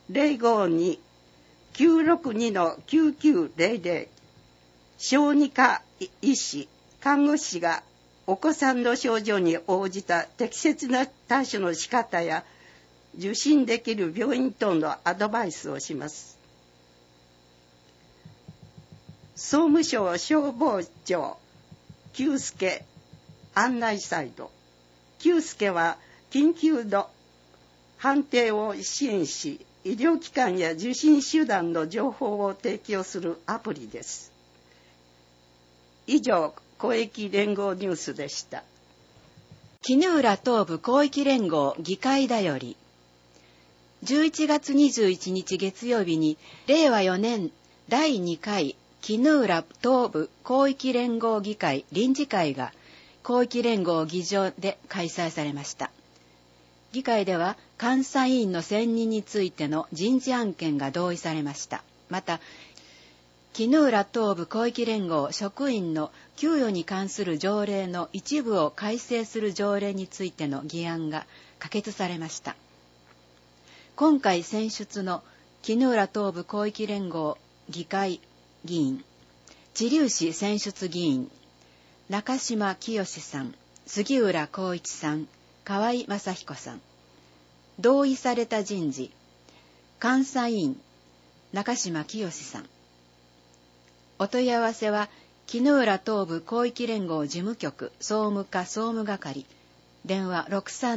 052-962-9900。小児科医師、看護師がお子さんの症状に応じた適切な対処の仕方や受診できる病院等のアドバイスをします。 総務省消防庁久助案内サイト。久助は緊急度判定を支援し、医療機関や受診手段の情報を提供するアプリです。以上、公益連合ニュースでした。 絹浦東部広域連合議会だより、11月21日月曜日に令和4年第2回絹浦東部広域連合議会臨時会が広域連合議場で開催されました。議会では監査委員の選任についての人事案件が同意されました。また、絹浦東部広域連合職員の給与に関する条例の一部を改正する条例についての議案が可決されました。今回選出の絹浦東部広域連合議会議員、知立市選出議員、中島清さん、杉浦光一さん、河合正彦さん。同意された人事、監査委員、中島清さん。お問い合わせは、絹浦東部広域連合事務局総務課総務係、電話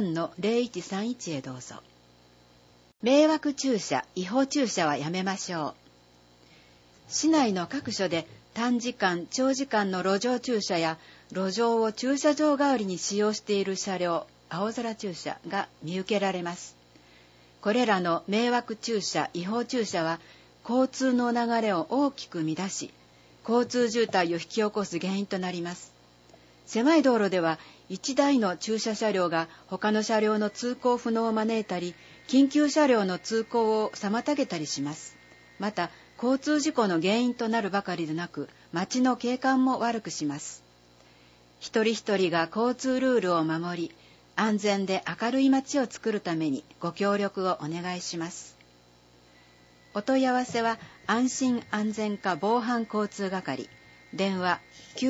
63-0131 へどうぞ。迷惑駐車、違法駐車はやめましょう。市内の各所で短時間、長時間の路上駐車や路上を駐車場代わりに使用している車両、青空駐車が見受けられます。これらの迷惑駐車、違法駐車は交通の流れを大きく乱し、交通渋滞を引き起こす原因となります。狭い道路では1台の駐車車両が他の車両の通行不能を招いたり、緊急車両の通行を妨げたりします。また、交通事故の原因となるばかりでなく、街の景観も悪くします。一人一人が交通ルールを守り、安全で明るい街を作るためにご協力をお願いします。お問い合わせは安心安全課防犯交通係、電話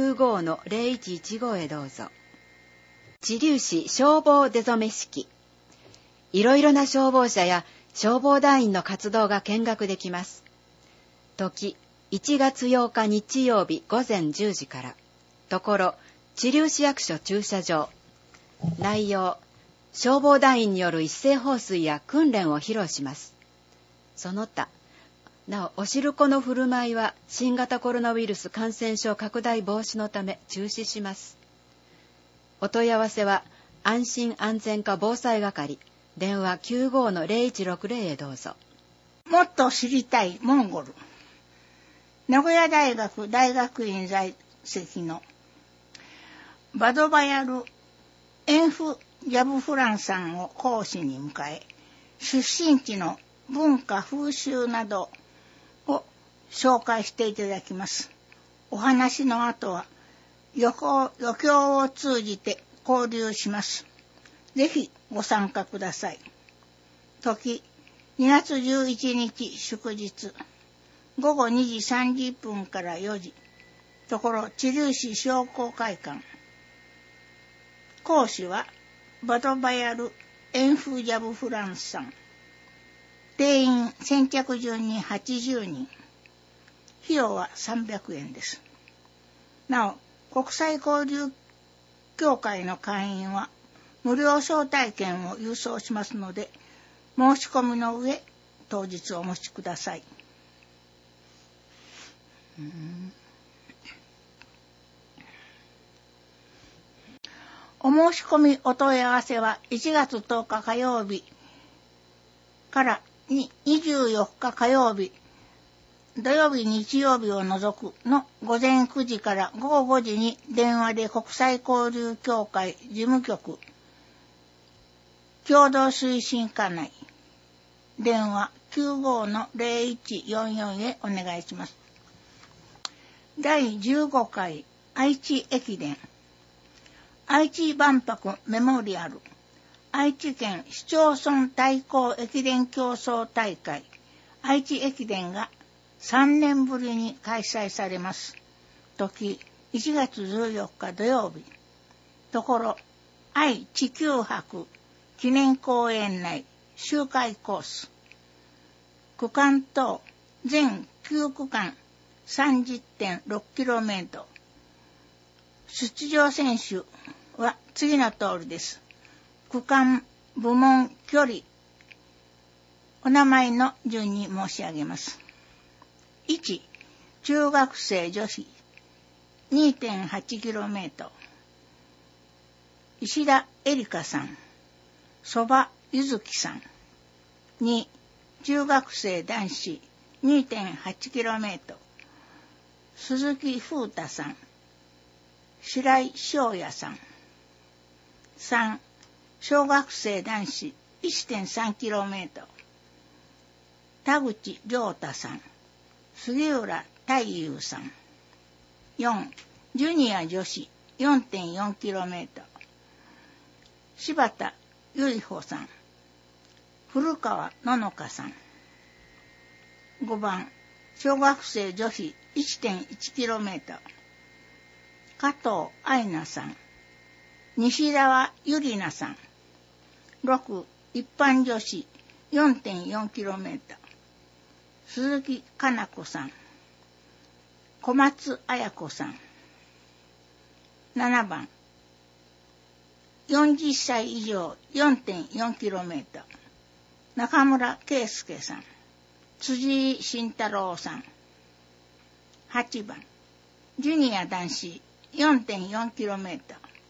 95-0115 へどうぞ。知立市消防出初式。いろいろな消防車や消防団員の活動が見学できます。時、1月8日日曜日午前10時から。ところ、知立市役所駐車場。内容、消防団員による一斉放水や訓練を披露します。その他、なお、おしるこの振る舞いは新型コロナウイルス感染症拡大防止のため中止します。お問い合わせは、安心安全課防災係、電話 95-0160 へどうぞ。 もっと知りたいモンゴル。名古屋大学大学院在籍のバドバヤル・エンフ・ヤブフランさんを講師に迎え、出身地の文化風習などを紹介していただきます。お話の後は余興を通じて交流します。ぜひご参加ください。時、2月11日祝日、午後2時30分から4時、ところ知立市商工会館。講師はバドバヤル・エンフ・ジャブフランスさん。定員先着順に80人。費用は300円です。なお、国際交流協会の会員は無料招待券を郵送しますので、申し込みの上、当日お持ちください。お申し込みお問い合わせは1月10日火曜日から24日火曜日、土曜日日曜日を除くの午前9時から午後5時に電話で国際交流協会事務局共同推進課内、電話 95-0144 へお願いします。第15回愛知駅伝、愛知万博メモリアル、愛知県市町村対抗駅伝競争大会、愛知駅伝が3年ぶりに開催されます。時、1月14日土曜日。ところ、愛・地球博記念公園内周回コース。区間等全9区間 30.6km。出場選手は次の通りです。区間、部門、距離、お名前の順に申し上げます。1、中学生女子 2.8km。石田絵里香さん、曽場ゆずきさん。2、中学生男子 2.8km。鈴木風太さん、白井翔也さん。3、小学生男子 1.3km。田口亮太さん、杉浦太夫さん。4、ジュニア女子 4.4km。柴田由里穂さん、古川ののかさん。5番、小学生女子 1.1km。加藤愛菜さん、西澤ゆりなさん。6、一般女子 4.4km。鈴木かな子さん、小松彩子さん。7番、40歳以上 4.4km。中村圭介さん、辻井慎太郎さん。8番、ジュニア男子 4.4km。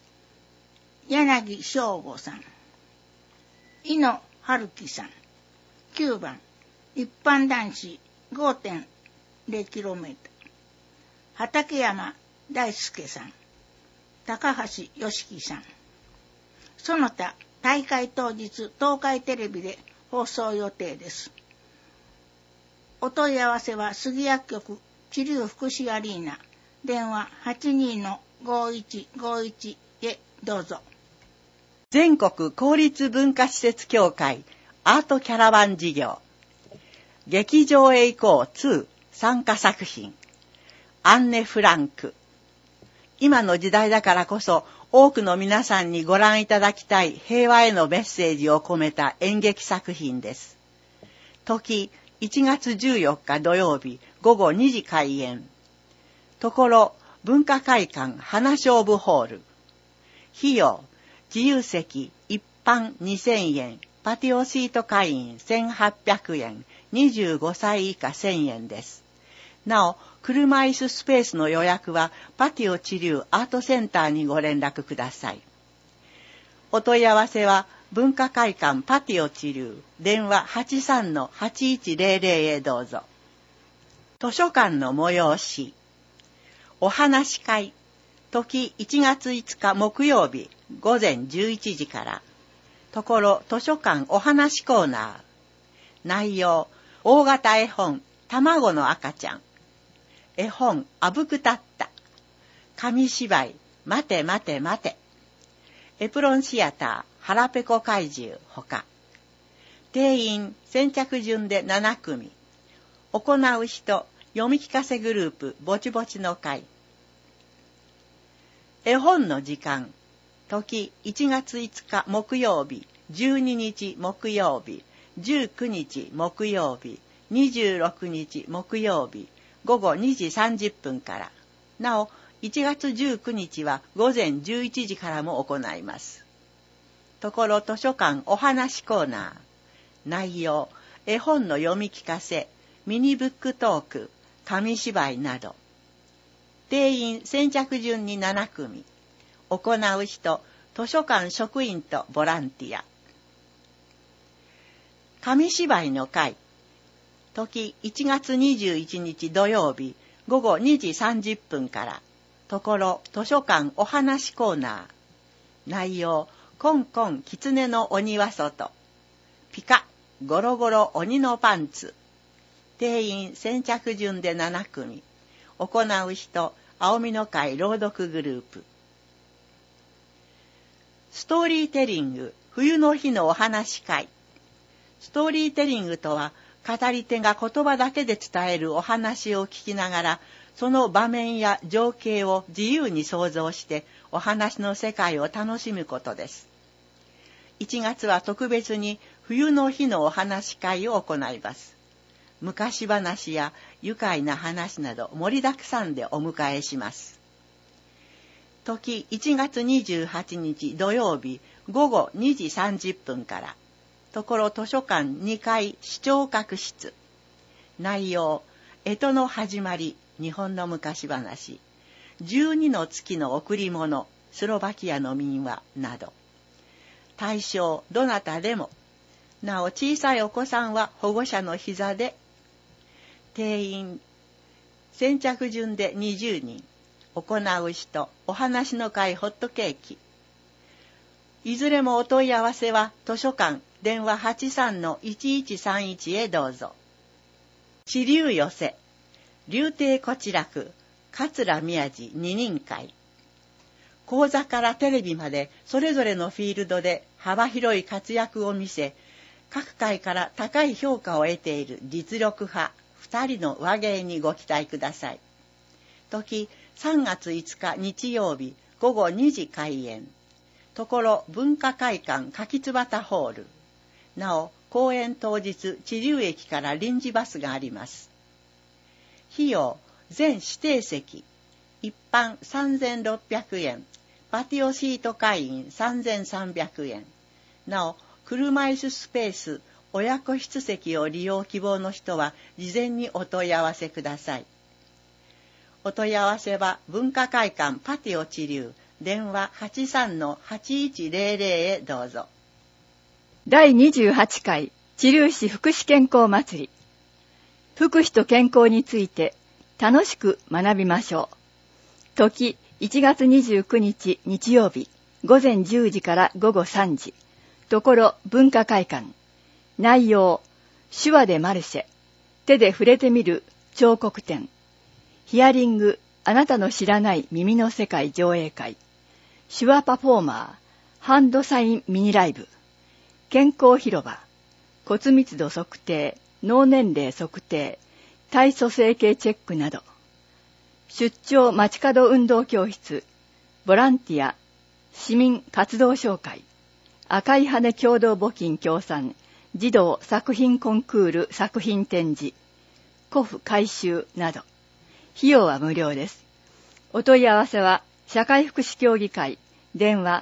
柳翔吾さん、井野春樹さん。9番、一般男子 5.0km。畠山大輔さん、高橋良樹さん。その他大会当日東海テレビで放送予定です。お問い合わせは杉薬局知立福祉アリーナ、電話 82-5151 へどうぞ。 全国公立文化施設協会アートキャラバン事業、劇場へ行こう2参加作品、アンネ・フランク。今の時代だからこそ多くの皆さんにご覧いただきたい平和へのメッセージを込めた演劇作品です。時1月14日土曜日午後2時開演。ところ文化会館花菖蒲ホール。費用自由席一般2000円、パティオシート会員1800円、25歳以下1000円です。なお、車椅子スペースの予約はパティオ知立アートセンターにご連絡ください。お問い合わせは文化会館パティオ知立、電話 83-8100 へどうぞ。図書館の催し、お話会、時1月5日木曜日午前11時から。ところ図書館お話コーナー。内容、大型絵本卵の赤ちゃん、絵本あぶくたった、紙芝居待て待て待て、エプロンシアター腹ペコ怪獣ほか。定員先着順で7組。行う人、読み聞かせグループぼちぼちの会。絵本の時間、時1月5日木曜日、12日木曜日、19日木曜日、26日木曜日、午後2時30分から。なお、1月19日は午前11時からも行います。ところ図書館お話コーナー。内容、絵本の読み聞かせ、ミニブックトーク、紙芝居など。定員先着順に7組。行う人、図書館職員とボランティア。紙芝居の会。時1月21日土曜日午後2時30分から。ところ図書館お話コーナー。内容、コンコン狐の鬼は外、ピカゴロゴロ鬼のパンツ。定員先着順で7組。行う人、青みの会朗読グループ。ストーリーテリング冬の日のお話会。ストーリーテリングとは、語り手が言葉だけで伝えるお話を聞きながら、その場面や情景を自由に想像してお話の世界を楽しむことです。1月は特別に冬の日のお話会を行います。 昔話や愉快な話など盛りだくさんでお迎えします。時1月28日土曜日午後2時30分から、ところ図書館2階視聴覚室。内容、干支の始まり、日本の昔話、12の月の贈り物、スロバキアの民話など。対象、どなたでも。なお小さいお子さんは保護者の膝で。定員、先着順で20人。行う人、お話の会ホットケーキ。いずれもお問い合わせは図書館電話 83-1131 へどうぞ。知立寄せ、柳亭小知楽、桂宮治二人会。講座からテレビまでそれぞれのフィールドで幅広い活躍を見せ、各界から高い評価を得ている実力派2人の話芸にご期待ください。時3月5日日曜日午後2時開演。ところ文化会館柿椿ホール。なお公演当日知立駅から臨時バスがあります。費用全指定席、一般3600円、パティオシート会員3300円。なお車椅子スペース親子室席を利用希望の人は事前にお問い合わせください。お問い合わせは文化会館パティオ知立電話 83-8100 へどうぞ。 第28回知立市福祉健康祭り。福祉と健康について楽しく学びましょう。時1月29日日曜日午前10時から午後3時。ところ文化会館。内容、手話でマルシェ、手で触れてみる彫刻展、ヒアリング、あなたの知らない耳の世界上映会、手話パフォーマー、ハンドサインミニライブ、健康広場、骨密度測定、脳年齢測定、体組成計チェックなど、出張街角運動教室、ボランティア、市民活動紹介、赤い羽共同募金協賛、児童作品コンクール作品展示、古布回収など、費用は無料です。お問い合わせは、社会福祉協議会、電話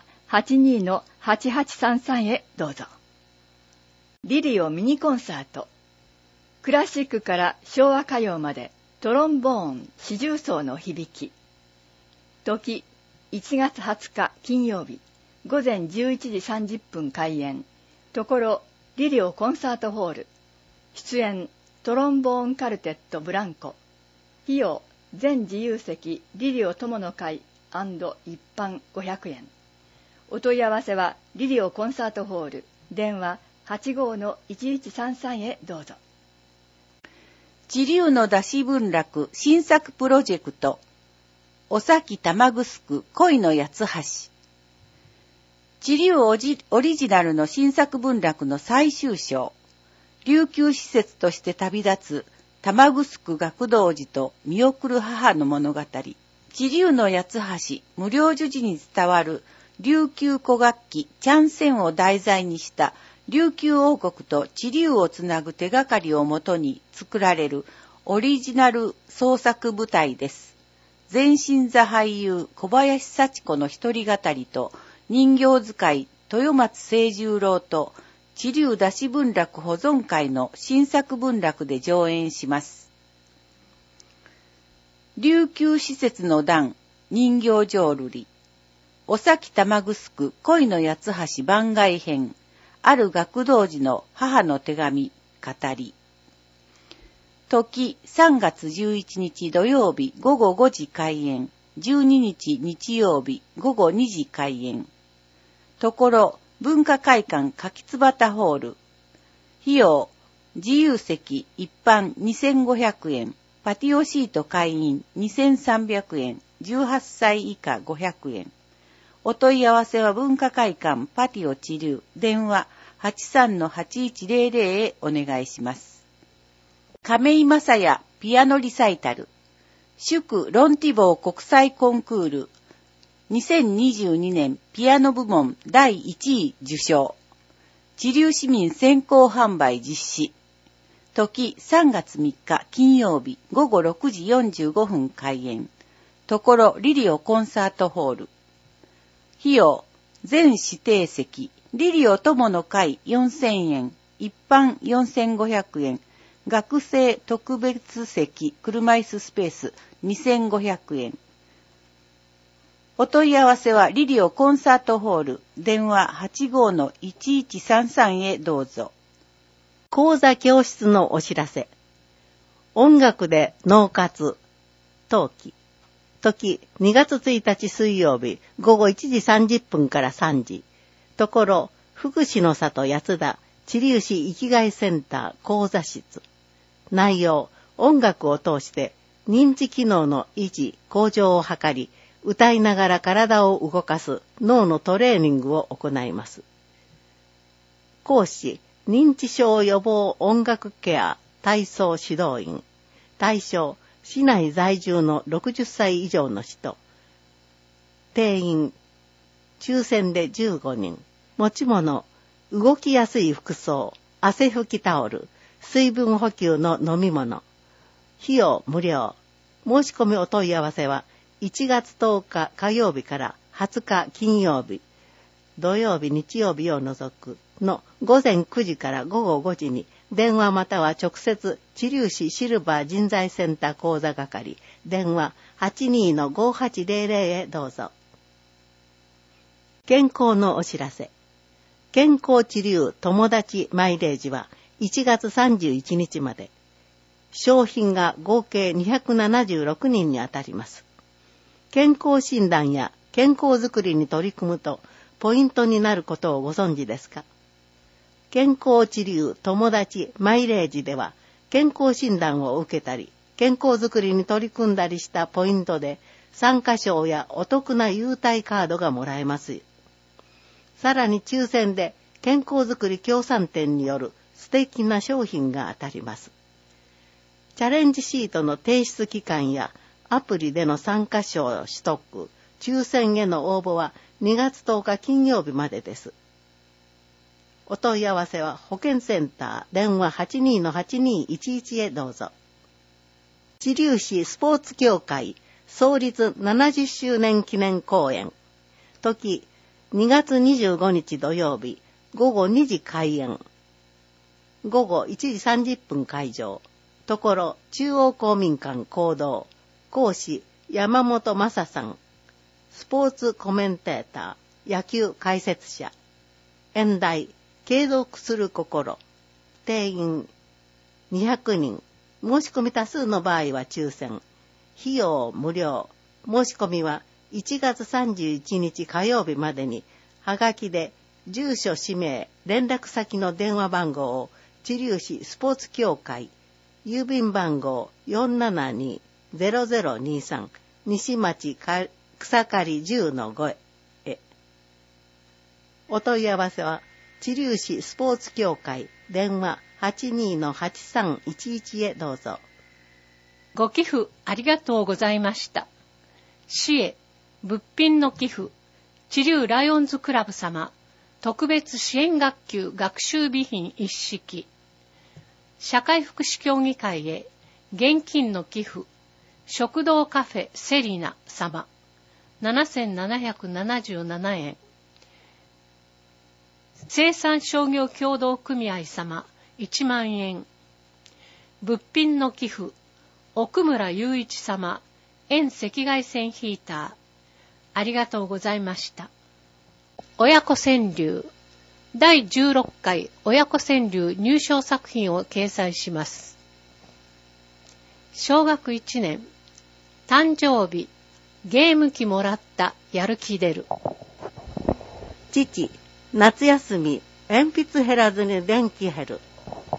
82-8833 へどうぞ。リリオミニコンサート。クラシックから昭和歌謡まで、トロンボーン四重奏の響き。時、1月20日金曜日、午前11時30分開演。ところ、リリオコンサートホール。出演、トロンボーンカルテットブランコ。費用、全自由席リリオ友の会&一般500円。お問い合わせは、リリオコンサートホール。電話 85-1133 へどうぞ。 知立の出し文楽新作プロジェクト。お先玉城恋の八つ橋。知立オリジナルの新作文楽の最終章。琉球施設として旅立つ玉城学童寺と見送る母の物語。知立の八つ橋無料授児に伝わる琉球古楽器チャンセンを題材にした琉球王国と知立をつなぐ手がかりをもとに作られるオリジナル創作舞台です。前身座俳優小林幸子の一人語りと人形使い豊松清十郎と知立出し文楽保存会の新作文楽で上演します。琉球施設の段人形浄瑠璃お先玉城恋の八つ橋番外編ある学童児の母の手紙語り。時3月11日土曜日午後5時開演、12日日曜日午後2時開演。ところ文化会館柿椿ホール。費用自由席一般2500円、パティオシート会員2300円、18歳以下500円。お問い合わせは文化会館パティオ知立電話 83-8100 へお願いします。亀井正也ピアノリサイタル祝ロンティボー国際コンクール2022年ピアノ部門第1位受賞。知立市民先行販売実施。 時3月3日金曜日午後6時45分開演。ところリリオコンサートホール。費用、全指定席、リリオ友の会4000円、一般4500円、学生特別席車椅子スペース2500円。お問い合わせはリリオコンサートホール、電話 85-1133 へどうぞ。 講座教室のお知らせ。音楽で脳活、冬季。時2月1日水曜日午後1時30分から3時。ところ、福祉の里安田、知立市生きがいセンター講座室。内容、音楽を通して認知機能の維持、向上を図り、歌いながら体を動かす脳のトレーニングを行います。講師、認知症予防音楽ケア体操指導員。対象、市内在住の60歳以上の人。定員、抽選で15人。持ち物、動きやすい服装、汗拭きタオル、水分補給の飲み物。費用無料。申し込みお問い合わせは、1月10日火曜日から20日金曜日、土曜日日曜日を除くの午前9時から午後5時に電話または直接知立市シルバー人材センター講座係電話 82-5800 へどうぞ。健康のお知らせ。健康知立友達マイレージは1月31日まで。商品が合計276人にあたります。健康診断や健康づくりに取り組むとポイントになることをご存知ですか？健康知立友達マイレージでは健康診断を受けたり健康づくりに取り組んだりしたポイントで参加賞やお得な優待カードがもらえます。さらに抽選で健康づくり協賛店による素敵な商品が当たります。チャレンジシートの提出期間やアプリでの参加賞取得、抽選への応募は2月10日金曜日までです。お問い合わせは保健センター電話 82-8211 へどうぞ。知立市スポーツ協会創立70周年記念公演。時2月25日土曜日午後2時開演。午後1時30分会場。ところ中央公民館講堂。講師山本正さん。スポーツコメンテーター、野球解説者。演題、継続する心。定員200人。申し込み多数の場合は抽選。費用無料。申し込みは1月31日火曜日までに、はがきで住所氏名、連絡先の電話番号を知立市スポーツ協会、郵便番号 472-0023 西町草刈 10-5 へ。お問い合わせは知立市スポーツ協会電話 82-8311 へどうぞ。 ご寄付ありがとうございました。市へ物品の寄付、知立ライオンズクラブ様特別支援学級学習備品一式、社会福祉協議会へ現金の寄付、食堂カフェセリナ様7777円、生産商業協同組合様1万円、物品の寄付、奥村雄一様遠赤外線ヒーター、ありがとうございました。親子川柳第16回親子川柳入賞作品を掲載します。小学1年、誕生日、ゲーム機もらったやる気出る。 父、夏休み、鉛筆減らずに電気減る。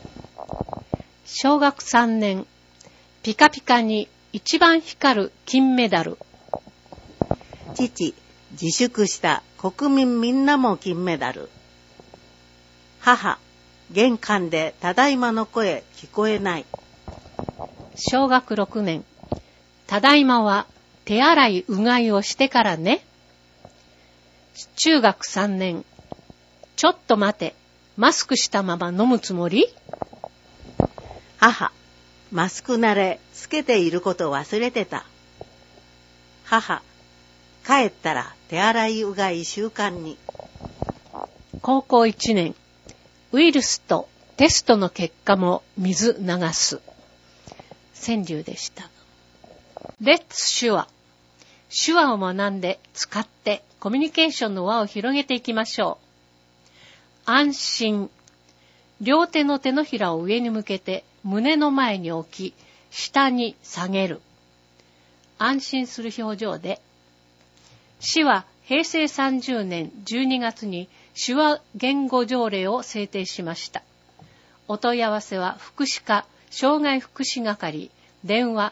小学3年、ピカピカに一番光る金メダル。 父、自粛した国民みんなも金メダル。母、玄関でただいまの声聞こえない。 小学6年、ただいまは手洗いうがいをしてからね。中学3年、ちょっと待て、マスクしたまま飲むつもり？ 母、マスク慣れつけていること忘れてた。母、帰ったら手洗いうがい習慣に。 高校1年、ウイルスとテストの結果も水流す。川柳でした。Let's 手話。手話を学んで使ってコミュニケーションの輪を広げていきましょう。安心。両手の手のひらを上に向けて胸の前に置き、下に下げる。安心する表情で。市は平成30年12月に手話言語条例を制定しました。お問い合わせは福祉課障害福祉係電話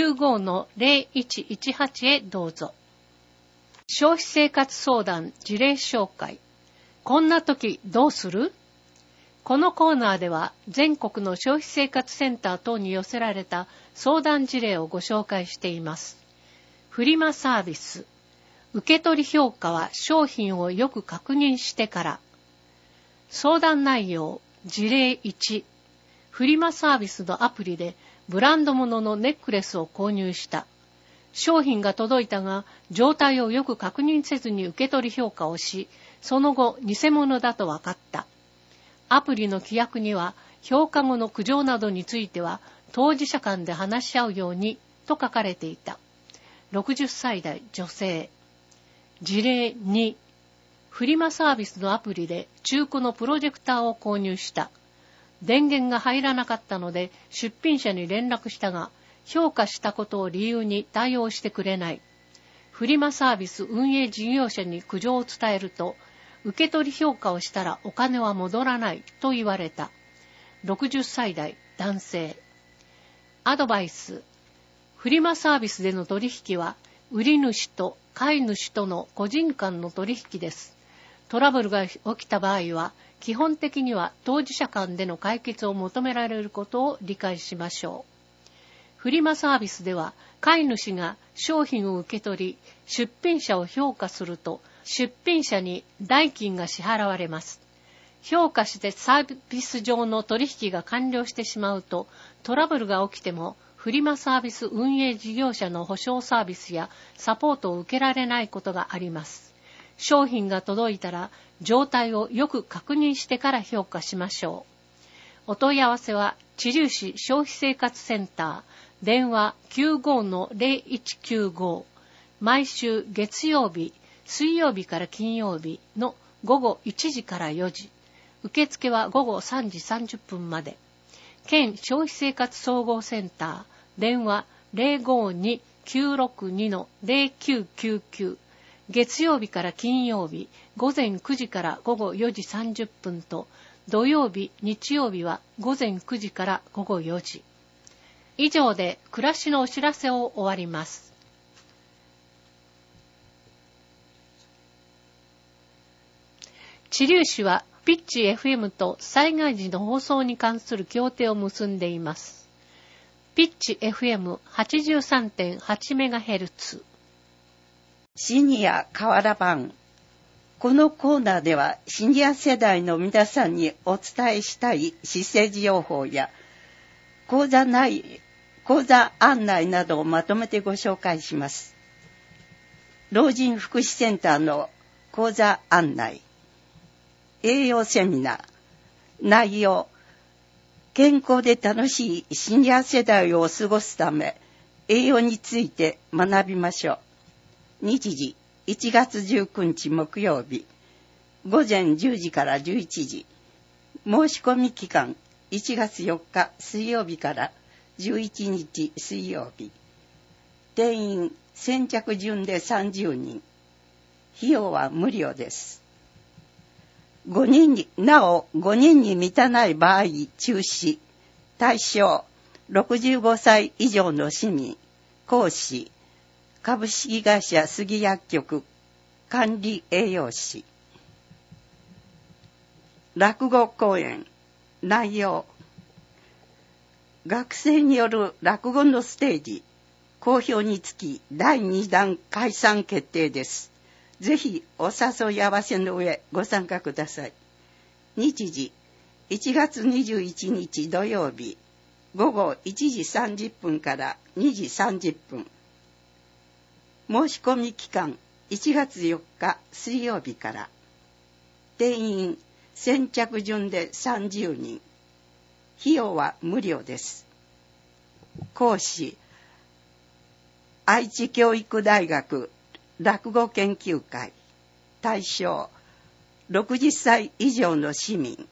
95-0118 へどうぞ。消費生活相談事例紹介。こんな時どうする？このコーナーでは全国の消費生活センター等に寄せられた相談事例をご紹介しています。フリマサービス。受け取り評価は商品をよく確認してから。相談内容事例1。フリマサービスのアプリでブランド物のネックレスを購入した。商品が届いたが状態をよく確認せずに受け取り評価をし、その後偽物だと分かった。アプリの規約には評価後の苦情などについては当事者間で話し合うようにと書かれていた。60歳代女性。事例2。フリマサービスのアプリで中古のプロジェクターを購入した。電源が入らなかったので出品者に連絡したが、評価したことを理由に対応してくれない。フリマサービス運営事業者に苦情を伝えると、受け取り評価をしたらお金は戻らないと言われた。60歳代男性。アドバイス。フリマサービスでの取引は、売り主と買い主との個人間の取引です。トラブルが起きた場合は、基本的には当事者間での解決を求められることを理解しましょう。フリマサービスでは、買い主が商品を受け取り、出品者を評価すると、出品者に代金が支払われます。評価してサービス上の取引が完了してしまうと、トラブルが起きても、フリマサービス運営事業者の保証サービスやサポートを受けられないことがあります。商品が届いたら、状態をよく確認してから評価しましょう。お問い合わせは、知立市消費生活センター、電話 95-0195、毎週月曜日、水曜日から金曜日の午後1時から4時。受付は午後3時30分まで。県消費生活総合センター、電話 052-962-0999。月曜日から金曜日、午前9時から午後4時30分と、土曜日、日曜日は午前9時から午後4時。以上で暮らしのお知らせを終わります。知立市はピッチ FM と災害時の放送に関する協定を結んでいます。ピッチ FM83.8MHz。 シニア河原版。このコーナーではシニア世代の皆さんにお伝えしたい施設情報や講座案内などをまとめてご紹介します。老人福祉センターの講座案内。栄養セミナー。内容。健康で楽しいシニア世代を過ごすため、栄養について学びましょう。日時、1月19日木曜日、午前10時から11時。申し込み期間、1月4日水曜日から11日水曜日。定員、先着順で30人。費用は無料です。5人に満たない場合中止。対象、65歳以上の市民、講師、株式会社杉薬局、管理栄養士。落語講演、内容。学生による落語のステージ、好評につき第2弾開催決定です。ぜひお誘い合わせの上ご参加ください。日時、1月21日土曜日、 午後1時30分から2時30分。申し込み期間1月4日水曜日から。定員先着順で30人。費用は無料です。講師、愛知教育大学落語研究会。対象、60歳以上の市民。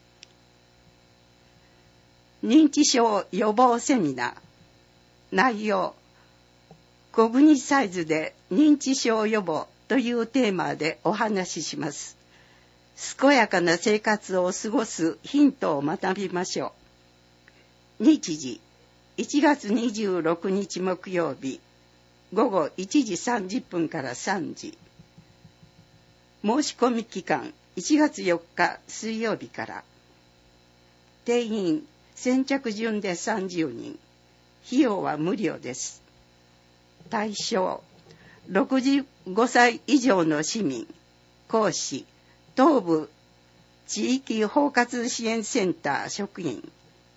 認知症予防セミナー。内容、小国サイズで認知症予防というテーマでお話しします。健やかな生活を過ごすヒントを学びましょう。日時、1月26日木曜日、午後1時30分から3時。申し込み期間1月4日水曜日から。定員先着順で30人。費用は無料です。対象、65歳以上の市民。講師、東部地域包括支援センター職員。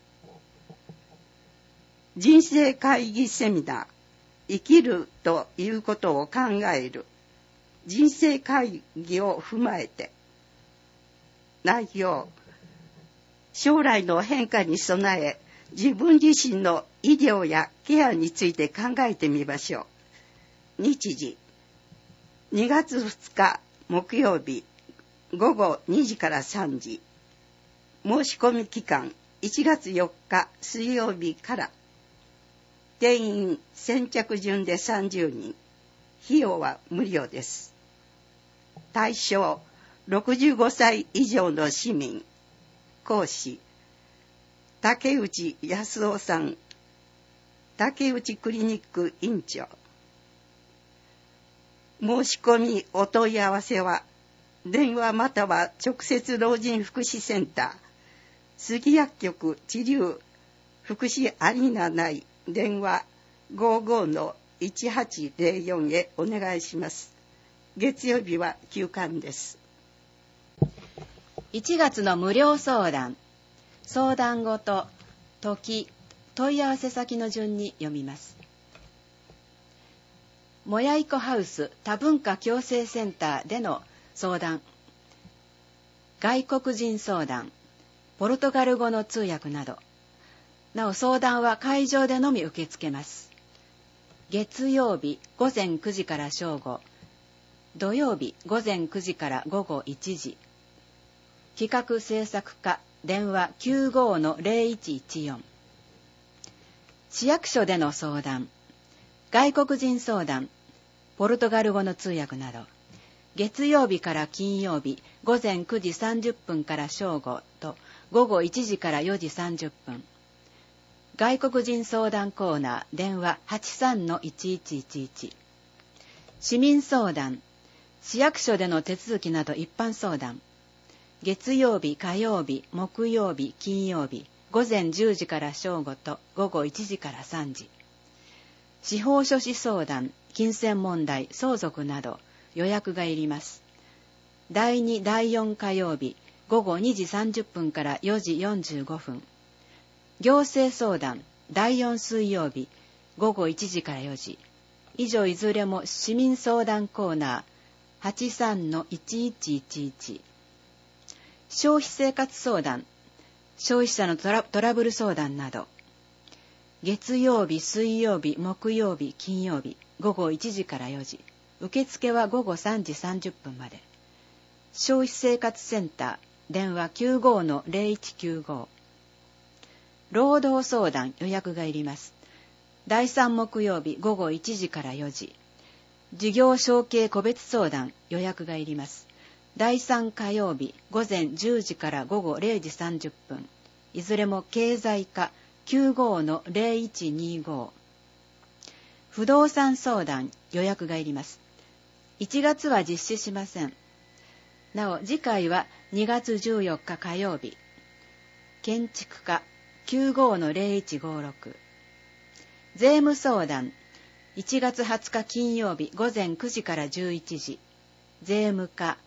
人生会議セミナー。生きるということを考える。人生会議を踏まえて。内容、将来の変化に備え、自分自身の医療やケアについて考えてみましょう。日時、2月2日木曜日、午後2時から3時。申し込み期間1月4日水曜日から。定員先着順で30人。費用は無料です。対象、65歳以上の市民。講師、竹内康夫さん。竹内クリニック院長。申し込みお問い合わせは、電話または直接老人福祉センター、杉薬局治療福祉アリーナ内電話 55-1804 へお願いします。月曜日は休館です。 1月の無料相談。相談ごと、時、問い合わせ先の順に読みます。もやいこハウス多文化共生センターでの相談。外国人相談、ポルトガル語の通訳など。なお相談は会場でのみ受け付けます。月曜日午前9時から正午。土曜日午前9時から午後1時。企画制作課電話 95-0114。市役所での相談、外国人相談、ポルトガル語の通訳など、月曜日から金曜日午前9時30分から正午と午後1時から4時30分。外国人相談コーナー電話 83-1111。市民相談、市役所での手続きなど一般相談。月曜日、火曜日、木曜日、金曜日、午前10時から正午と午後1時から3時。司法書士相談、金銭問題、相続など予約がいります。第2、第4火曜日、午後2時30分から4時45分。行政相談、第4水曜日、午後1時から4時。以上いずれも市民相談コーナー 83-1111。消費生活相談、消費者のトラブル相談など。月曜日、水曜日、木曜日、金曜日、午後1時から4時。受付は午後3時30分まで。消費生活センター、電話 95-0195。労働相談、予約がいります。第3木曜日、午後1時から4時。事業承継個別相談、予約がいります。第3火曜日、午前10時から午後0時30分。いずれも経済課 95-0125。不動産相談、予約がいります。1月は実施しません。なお、次回は2月14日火曜日。建築課 95-0156。税務相談、1月20日金曜日午前9時から11時。税務課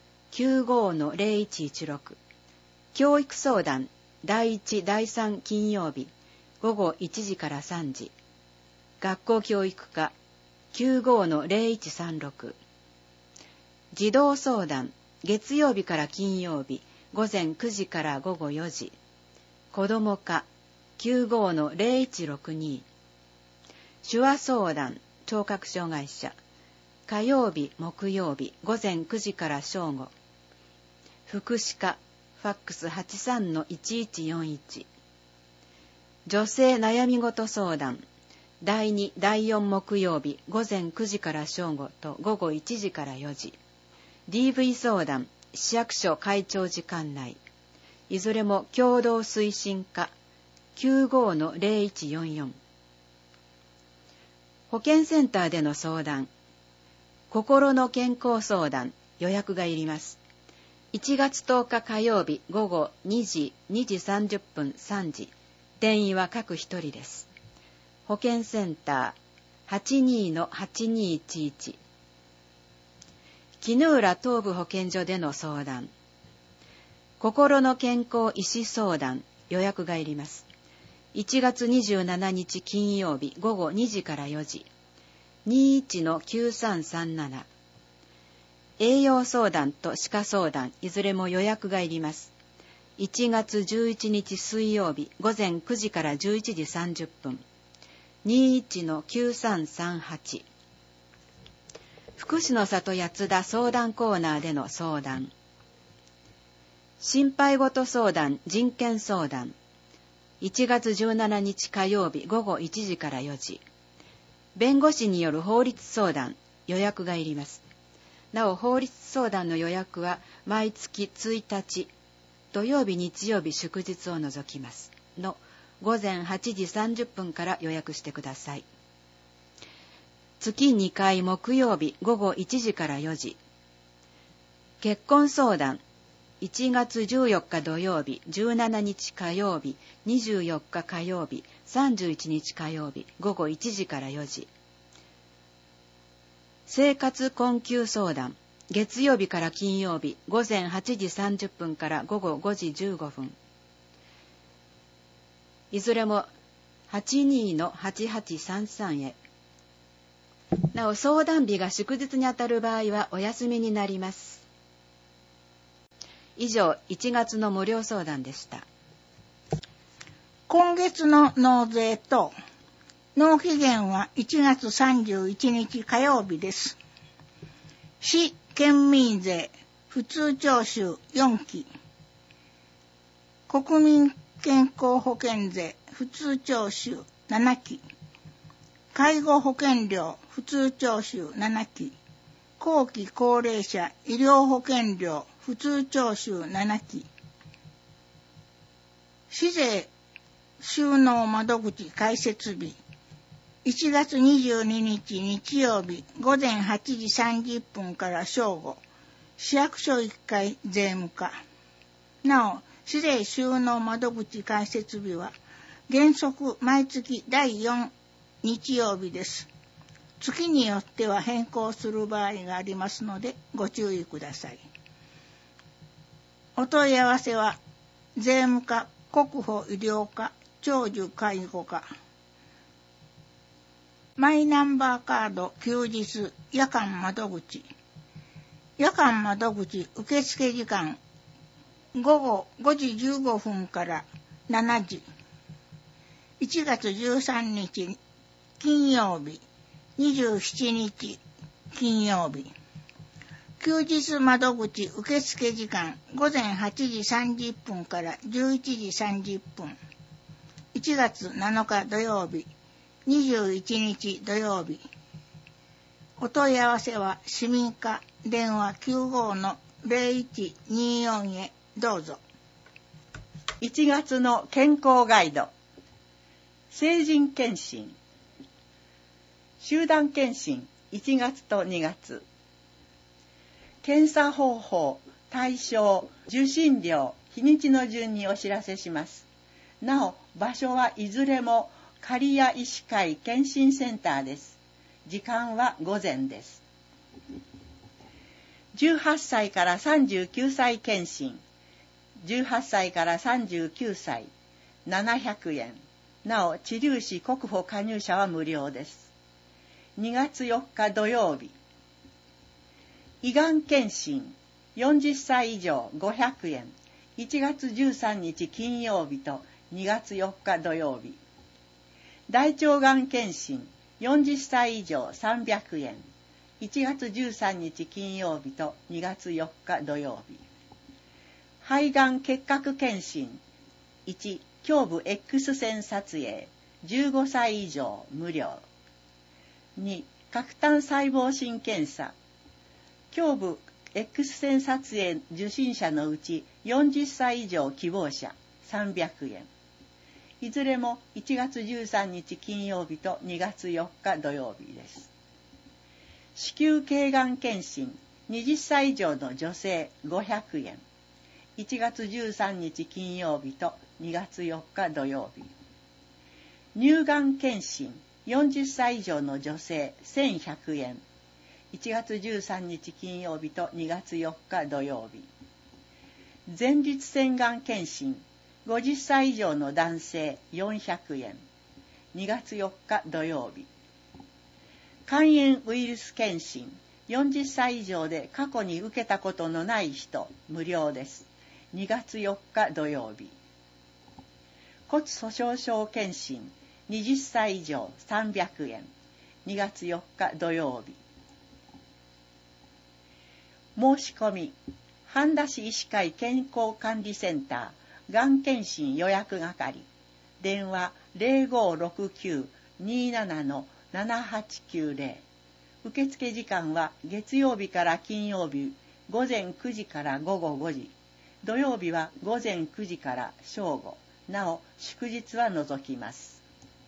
95-0116。教育相談、第1、第3金曜日午後1時から3時。学校教育課 95-0136。児童相談、月曜日から金曜日、午前9時から午後4時。子ども課 95-0162。手話相談、聴覚障害者、火曜日、木曜日、午前9時から正午。福祉課、ファックス 83-1141。女性悩み事相談、第2、第4木曜日、午前9時から正午と午後1時から4時。DV 相談、市役所会長時間内。いずれも共同推進課 95-0144。保健センターでの相談、心の健康相談、予約がいります。1月10日火曜日午後2時、2時30分3時。定員は各一人です。保健センター 82-8211。絹浦東部保健所での相談、心の健康医師相談、予約がいります。1月27日金曜日午後2時から4時。21-9337。栄養相談と歯科相談、いずれも予約がいります。1月11日水曜日午前9時から11時30分。21-9338。福祉の里八田相談コーナーでの相談。心配事相談、人権相談。1月17日火曜日午後1時から4時。弁護士による法律相談、予約がいります。なお、法律相談の予約は毎月1日、土曜日、日曜日、祝日を除きます。の午前8時30分から予約してください。月2回木曜日午後1時から4時。結婚相談。1月14日土曜日、17日火曜日、24日火曜日、31日火曜日、午後1時から4時。生活困窮相談。月曜日から金曜日、午前8時30分から午後5時15分。いずれも 82-8833 へ。なお、相談日が祝日にあたる場合はお休みになります。以上、1月の無料相談でした。 今月の納税と納期限は1月31日火曜日です。市県民税普通徴収4期、国民健康保険税普通徴収7期、介護保険料普通徴収7期、後期高齢者医療保険料普通徴収7期、市税収納窓口開設日1月22日日曜日午前8時30分から正午、市役所1階税務課。なお、市税収納窓口開設日は原則毎月第4日曜日です。月によっては変更する場合がありますのでご注意ください。お問い合わせは税務課、国保医療課、長寿介護課。マイナンバーカード休日夜間窓口。夜間窓口受付時間午後5時15分から7時。1月13日金曜日、27日金曜日。休日窓口受付時間午前8時30分から11時30分。1月7日土曜日、21日土曜日。お問い合わせは市民課電話 95-0124 へどうぞ。 1月の健康ガイド。成人検診。集団検診1月と2月。検査方法、対象、受診料、日にちの順にお知らせします。なお、場所はいずれも刈谷医師会検診センターです。時間は午前です。18歳から39歳検診。18歳から39歳、700円。 なお知立市国保加入者は無料です。2月4日土曜日、胃がん検診40歳以上500円、1月13日金曜日と2月4日土曜日。大腸がん検診40歳以上300円、1月13日金曜日と2月4日土曜日。肺がん結核検診1、胸部 X 線撮影15歳以上無料。2、角炭細胞診検査胸部 X 線撮影受診者のうち40歳以上希望者300円。いずれも1月13日金曜日と2月4日土曜日です。子宮頸がん検診20歳以上の女性500円。1月13日金曜日と2月4日土曜日。乳がん検診40歳以上の女性1100円。1月13日金曜日と2月4日土曜日。前立腺がん検診50歳以上の男性400円。2月4日土曜日。肝炎ウイルス検診40歳以上で過去に受けたことのない人無料です。2月4日土曜日。骨粗しょう症検診20歳以上300円。2月4日土曜日。申し込み半田市医師会健康管理センターがん検診予約係電話 0569-27-7890 受付時間は月曜日から金曜日午前9時から午後5時、土曜日は午前9時から正午、なお祝日は除きます。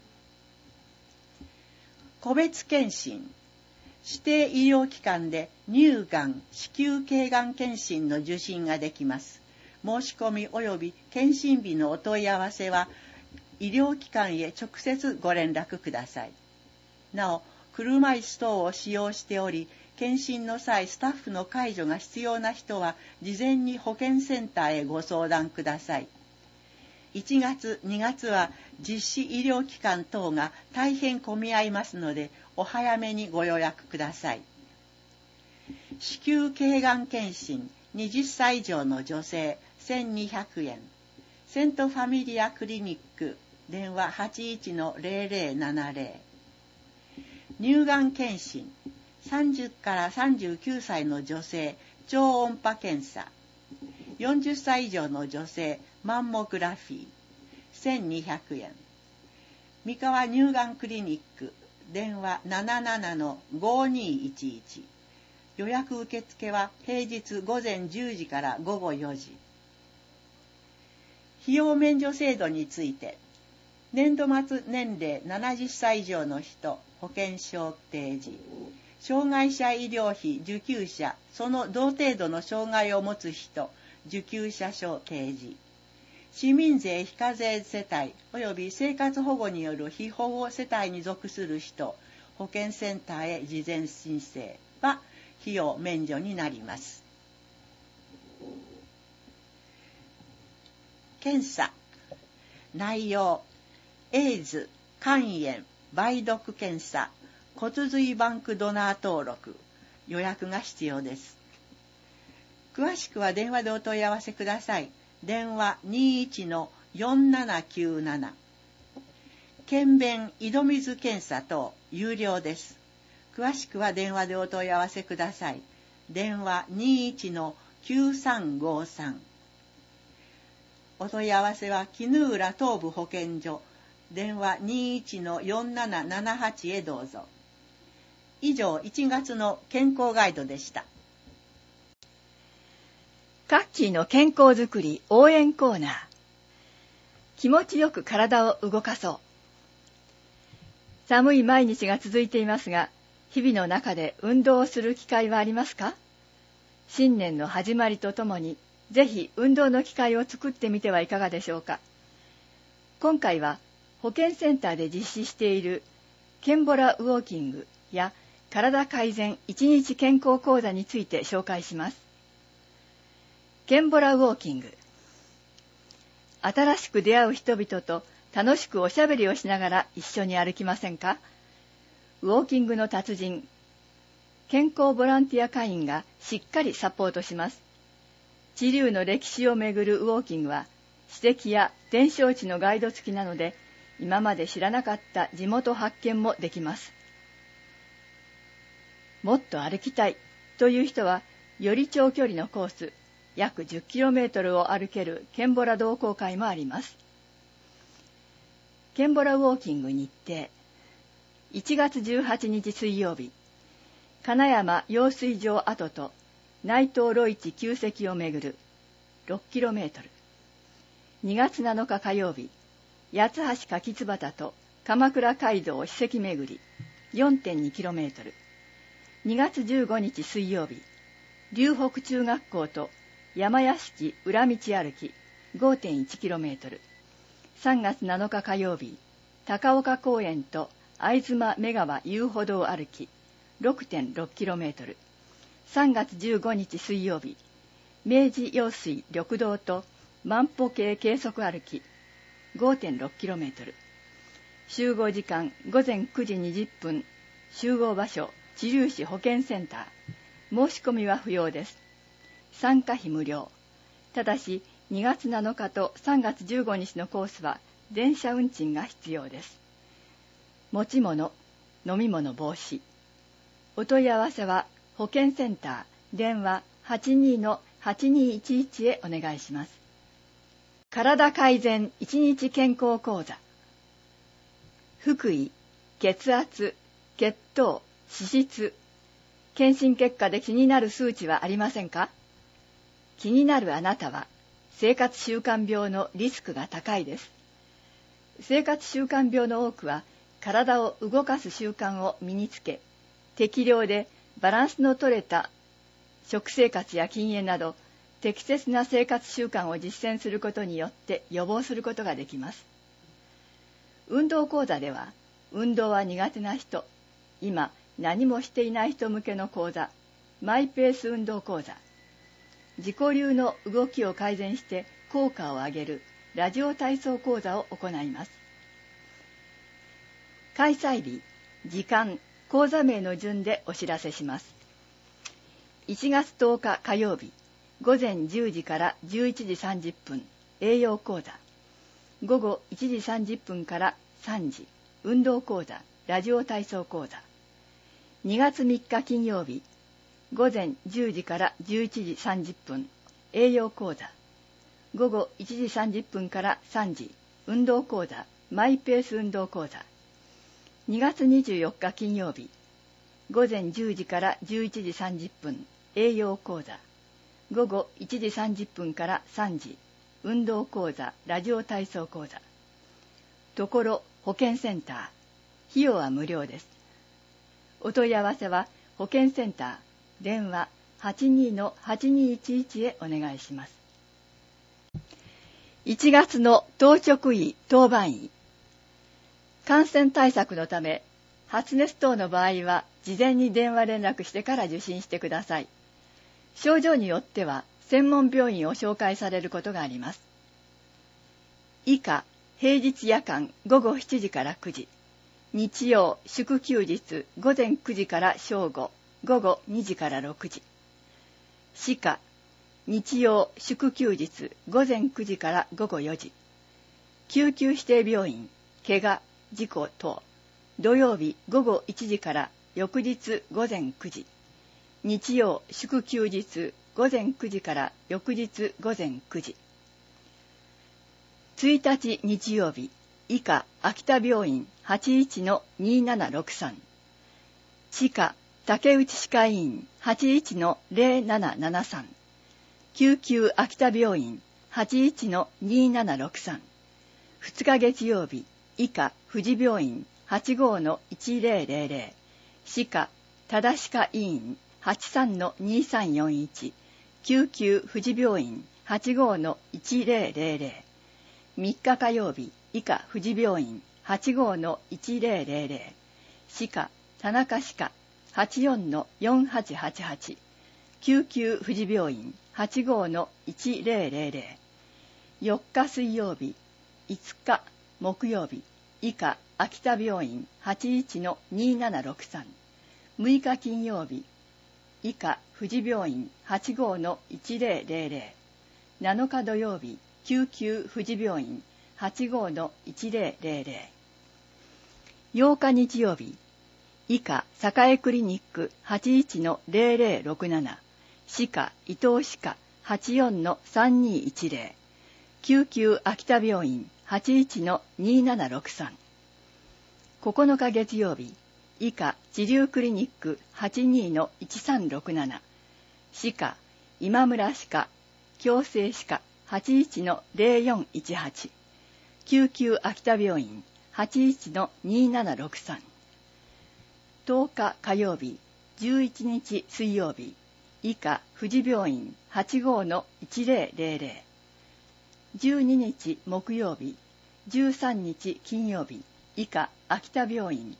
個別検診指定医療機関で乳がん、子宮頸がん検診の受診ができます。申し込み及び検診日のお問い合わせは医療機関へ直接ご連絡ください。なお、車椅子等を使用しており、検診の際スタッフの介助が必要な人は事前に保健センターへご相談ください。1月、2月は実施医療機関等が大変混み合いますので、お早めにご予約ください。子宮頸がん検診20歳以上の女性1200円。セントファミリアクリニック電話 81-0070。乳がん検診30から39歳の女性超音波検査40歳以上の女性マンモグラフィー1200円。三河乳がんクリニック電話 77-5211。予約受付は平日午前10時から午後4時。費用免除制度について、年度末年齢70歳以上の人、保険証提示。障害者医療費受給者、その同程度の障害を持つ人、受給者証提示。市民税非課税世帯及び生活保護による被保護世帯に属する人、保健センターへ事前申請は費用免除になります。検査内容、エイズ、肝炎、梅毒検査、骨髄バンクドナー登録、予約が必要です。詳しくは電話でお問い合わせください。電話 21-4797。検便、井戸水検査等有料です。詳しくは電話でお問い合わせください。電話 21-9353。お問い合わせは絹浦東部保健所電話 21-4778 へどうぞ。以上、1月の健康ガイドでした。 カッキーの健康づくり応援コーナー。気持ちよく体を動かそう。寒い毎日が続いていますが、日々の中で運動をする機会はありますか？新年の始まりとともに、ぜひ運動の機会を作ってみてはいかがでしょうか。今回は保健センターで実施しているケンボラウォーキングや体改善1日健康講座について紹介します。ケンボラウォーキング。新しく出会う人々と楽しくおしゃべりをしながら一緒に歩きませんか？ウォーキングの達人、健康ボランティア会員がしっかりサポートします。知立の歴史をめぐるウォーキングは、史跡や伝承地のガイド付きなので、今まで知らなかった地元発見もできます。もっと歩きたいという人は、より長距離のコース、約 10km を歩けるケンボラ同好会もあります。ケンボラウォーキング日程、1月18日水曜日、金山用水場跡と内藤路市旧跡をめぐる 6km。2月7日火曜日、八橋柿椿と鎌倉街道史跡めぐり 4.2km。2月15日水曜日、龍北中学校と山屋敷裏道歩き 5.1km。3月7日火曜日、高岡公園と会津目川遊歩道歩き 6.6km。3月15日水曜日、明治用水緑道と万歩計計測歩き 5.6km。集合時間午前9時20分。集合場所知立市保健センター。申し込みは不要です。参加費無料。ただし2月7日と3月15日のコースは電車運賃が必要です。持ち物、飲み物防止。お問い合わせは保健センター電話 82-8211 へお願いします。体改善1日健康講座。腹囲、血圧、血糖、脂質。検診結果で気になる数値はありませんか？気になるあなたは生活習慣病のリスクが高いです。生活習慣病の多くは体を動かす習慣を身につけ、適量でバランスの取れた食生活や禁煙など適切な生活習慣を実践することによって予防することができます。運動講座では、運動は苦手な人、今何もしていない人向けの講座、マイペース運動講座、自己流の動きを改善して効果を上げるラジオ体操講座を行います。開催日、時間、講座名の順でお知らせします。1月10日火曜日、午前10時から11時30分、栄養講座。午後1時30分から3時、運動講座、ラジオ体操講座。2月3日金曜日、午前10時から11時30分、栄養講座。午後1時30分から3時、運動講座、マイペース運動講座。2月24日金曜日、午前10時から11時30分、栄養講座。午後1時30分から3時、運動講座、ラジオ体操講座。ところ保健センター、費用は無料です。お問い合わせは保健センター、電話 82-8211 へお願いします。1月の当直医・当番医。感染対策のため、発熱等の場合は事前に電話連絡してから受診してください。症状によっては専門病院を紹介されることがあります。以下、平日夜間午後7時から9時、日曜祝休日午前9時から正午、午後2時から6時。歯科、日曜祝休日午前9時から午後4時。救急指定病院、怪我、事故等、土曜日午後1時から翌日午前9時。日曜祝休日午前9時から翌日午前9時。1日日曜日、以下秋田病院 81-2763。歯科竹内歯科医院 81-0773。救急秋田病院 81-2763。2日月曜日、以下富士病院 85-1000。歯科多田歯科医院 83-2341。救急富士病院 85-1000。3日火曜日、以下富士病院 85-1000。歯科田中歯科 84-4888。救急富士病院 85-1000。4日水曜日、5日木曜日、以下秋田病院 81-2763。6日金曜日、以下富士病院 85-1000。7日土曜日、救急富士病院 85-1000。8日日曜日、以下栄クリニック 81-0067。歯科伊東歯科 84-3210。救急秋田病院 81-2763。9日月曜日、以下治療クリニック 82-1367。歯科今村歯科矯正歯科 81-0418。救急秋田病院 81-2763。10日火曜日、11日水曜日、以下富士病院 85-1000。12日木曜日、13日金曜日、以下秋田病院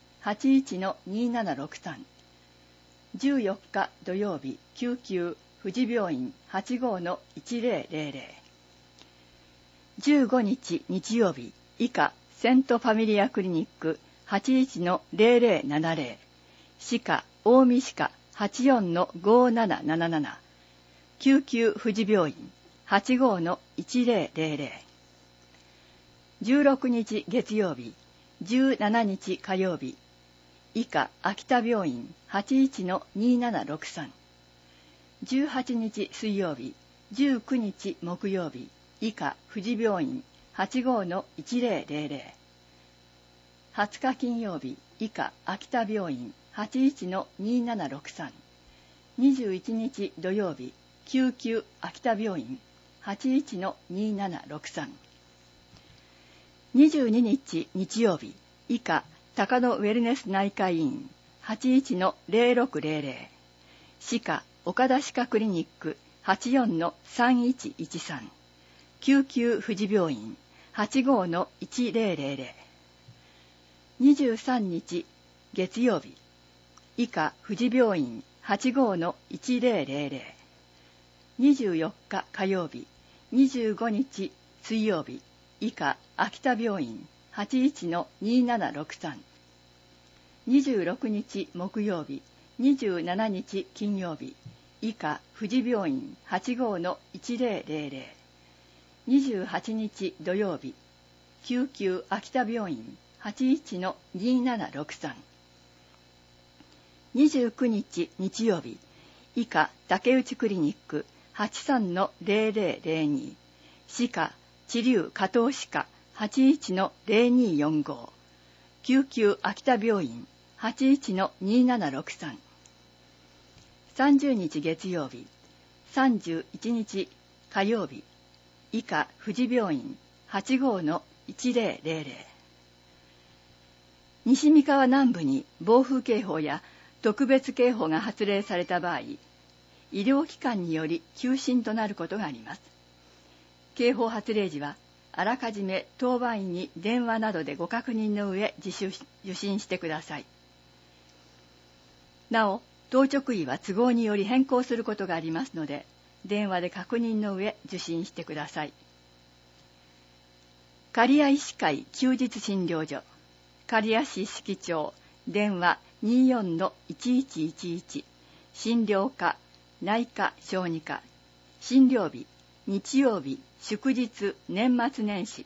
81-2763。14日土曜日、救急富士病院 85-1000。15日日曜日、以下セントファミリアクリニック 81-0070。歯科近江歯科 84-5777。救急富士病院 85-1000。16日月曜日、17日火曜日、以下秋田病院 81-2763。18日水曜日、19日木曜日、以下富士病院 85-1000。20日金曜日、以下秋田病院 81-2763。21日土曜日、救急秋田病院 81-2763。22日日曜日、以下高野ウェルネス内科医院 81-0600。歯科岡田歯科クリニック 84-3113。救急富士病院 85-1000。23日月曜日、以下富士病院 85-1000。24日火曜日、25日水曜日、以下秋田病院 81-2763。26日木曜日、27日金曜日、以下富士病院 85-1000。28日土曜日、救急秋田病院 81-2763。29日日曜日、以下竹内クリニック 83-0002。歯科知立加藤歯科 81-0245。救急秋田病院 81-2763。30日月曜日、31日火曜日、以下富士病院 85-1000。西三河南部に暴風警報や特別警報が発令された場合、医療機関により休診となることがあります。警報発令時は、あらかじめ当番員に電話などでご確認の上受診してください。なお、当直医は都合により変更することがありますので、電話で確認の上受診してください。刈谷医師会休日診療所、刈谷市敷町、電話 24-1111。診療科、内科、小児科。診療日、日曜日、祝日、年末年始。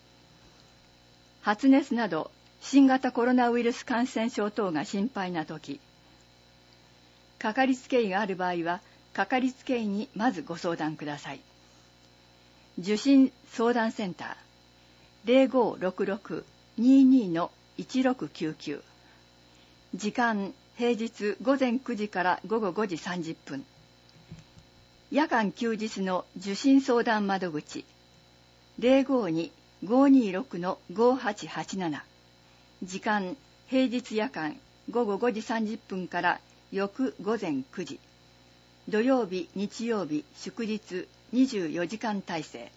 発熱など新型コロナウイルス感染症等が心配なとき、かかりつけ医がある場合は、かかりつけ医にまずご相談ください。受診相談センター 0566-22-1699。時間、平日午前9時から午後5時30分。夜間休日の受診相談窓口 052-526-5887。時間、平日夜間午後5時30分から翌午前9時。土曜日、日曜日、祝日24時間体制。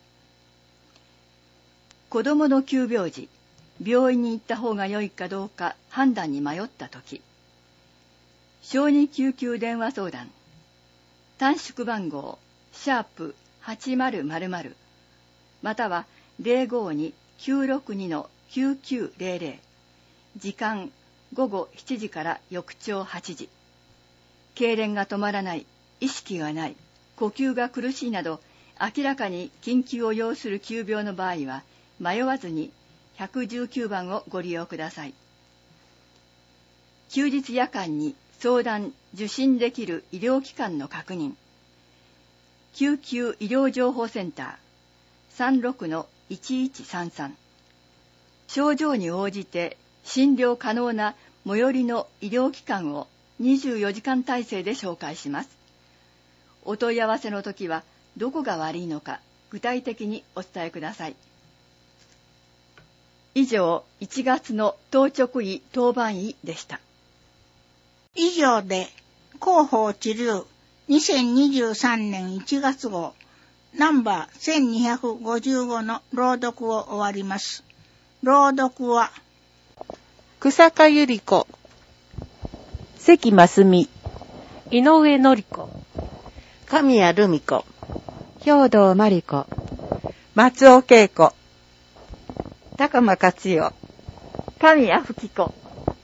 子供の急病時、病院に行った方が良いかどうか判断に迷ったとき、小児救急電話相談、短縮番号#8000または 052-962-988 9900。時間午後7時から翌朝8時。痙攣が止まらない、意識がない、呼吸が苦しいなど、明らかに緊急を要する急病の場合は、迷わずに119番をご利用ください。休日夜間に相談・受診できる医療機関の確認。救急医療情報センター 36-1133。症状に応じて診療可能な最寄りの医療機関を24時間体制で紹介します。お問い合わせのときはどこが悪いのか具体的にお伝えください。以上、1月の当直医当番医でした。 以上で広報治療2023年1月号ナンバー1255の朗読を終わります。朗読は草加由里子、関真澄、 井上典子、 神谷留美子、 兵藤真理子、 松尾恵子、 高間克代、 神谷吹子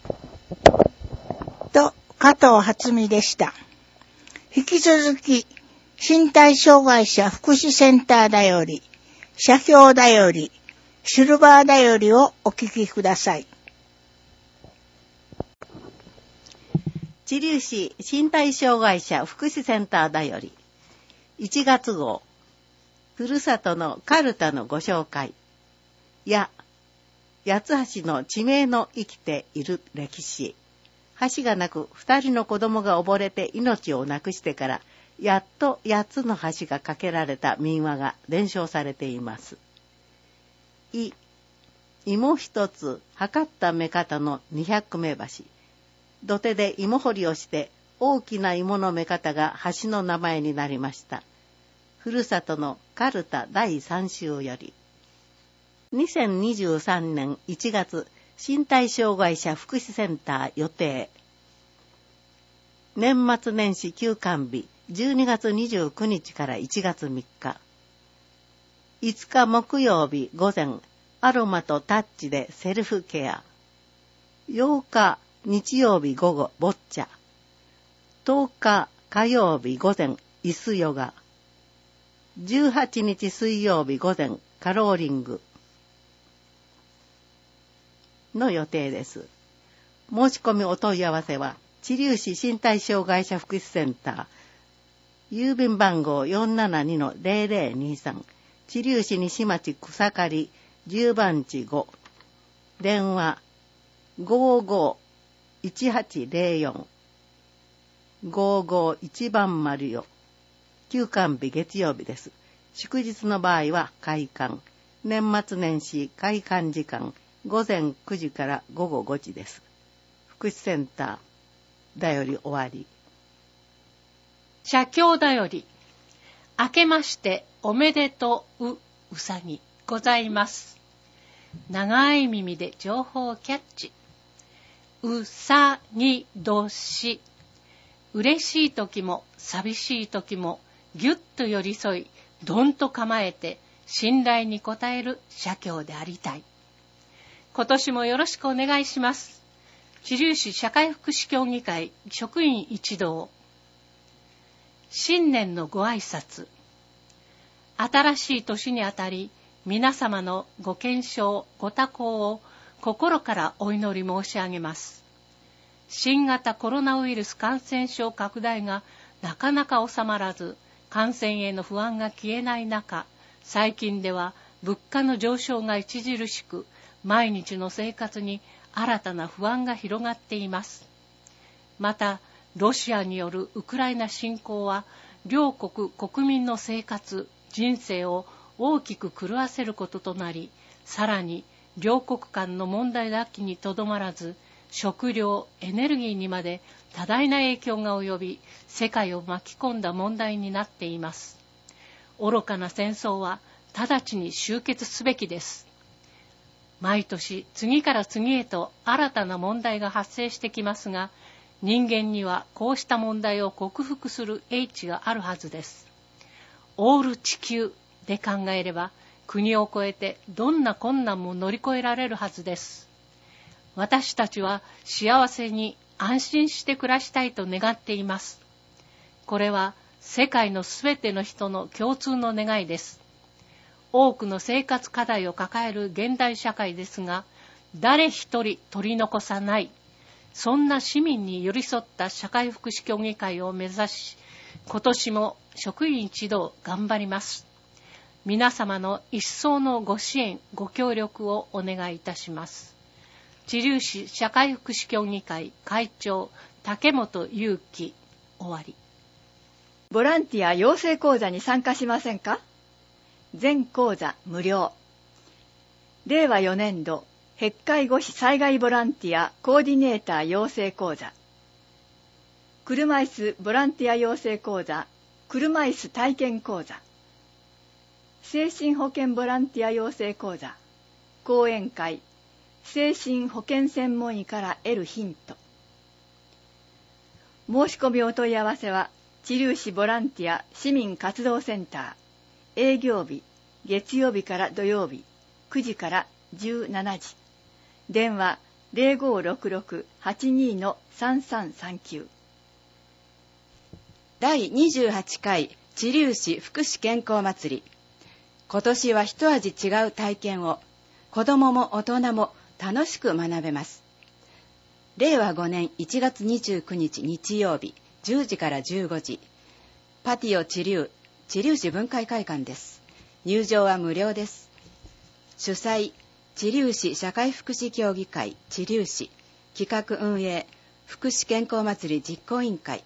と加藤初美でした。引き続き身体障害者福祉センターだより、社協だより、シルバーだよりをお聞きください。 知立市身体障害者福祉センターだより1月号、ふるさとのカルタのご紹介や八橋の地名の生きている歴史、橋がなく2人の子供が溺れて命をなくしてからやっと8つの橋が架けられた民話が伝承されています。芋一つ測った目方の200目橋。土手で芋掘りをして大きな芋の目方が橋の名前になりました。ふるさとのカルタ第3週より。2023年1月身体障害者福祉センター予定。年末年始休館日12月29日から1月3日。5日木曜日午前、アロマとタッチでセルフケア。8日日曜日午後、ボッチャ。10日火曜日午前、椅子ヨガ。18日水曜日午前、カローリングの予定です。申し込みお問い合わせは、知立市身体障害者福祉センター、郵便番号 472-0023、知立市西町草刈10番地5、電話551804、551番丸よ。休館日月曜日です。祝日の場合は開館。年末年始開館時間午前9時から午後5時です。福祉センターだより終わり。 社協だより、明けましておめでとううさぎございます。長い耳で情報をキャッチ。うさぎ年。嬉しい時も寂しい時もぎゅっと寄り添い、どんと構えて信頼に応える社協でありたい。今年もよろしくお願いします。知立市社会福祉協議会職員一同。新年のご挨拶。新しい年にあたり、皆様のご健勝、ご多幸を心からお祈り申し上げます。新型コロナウイルス感染症拡大がなかなか収まらず、感染への不安が消えない中、最近では物価の上昇が著しく、毎日の生活に新たな不安が広がっています。また、ロシアによるウクライナ侵攻は、両国国民の生活、人生を大きく狂わせることとなり、さらに両国間の問題だけにとどまらず、食料、エネルギーにまで多大な影響が及び、世界を巻き込んだ問題になっています。愚かな戦争は直ちに終結すべきです。毎年次から次へと新たな問題が発生してきますが、人間にはこうした問題を克服する英知があるはずです。オール地球で考えれば、 国を越えてどんな困難も乗り越えられるはずです。私たちは幸せに安心して暮らしたいと願っています。これは世界のすべての人の共通の願いです。多くの生活課題を抱える現代社会ですが、誰一人取り残さない、そんな市民に寄り添った社会福祉協議会を目指し、今年も職員一同頑張ります。皆様の一層のご支援、ご協力をお願いいたします。知立市社会福祉協議会会長、竹本祐樹、終わり。 ボランティア養成講座に参加しませんか？全講座無料。令和4年度、閉会護士災害ボランティアコーディネーター養成講座。車椅子ボランティア養成講座、車椅子体験講座。精神保健ボランティア養成講座、講演会、精神保健専門医から得るヒント。申し込みお問い合わせは、知立市ボランティア市民活動センター、営業日、月曜日から土曜日、9時から17時。電話 0566-82-3339。 第28回知立市福祉健康祭り。今年は一味違う体験を、子どもも大人も楽しく学べます。令和5年1月29日日曜日、10時から15時、パティオ知立市文化会館です。入場は無料です。主催、知立市社会福祉協議会知立市企画運営福祉健康祭り実行委員会。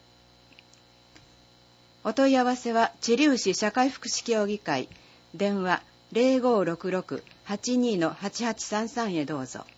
お問い合わせは知立市社会福祉協議会電話 0566-82-8833 へどうぞ。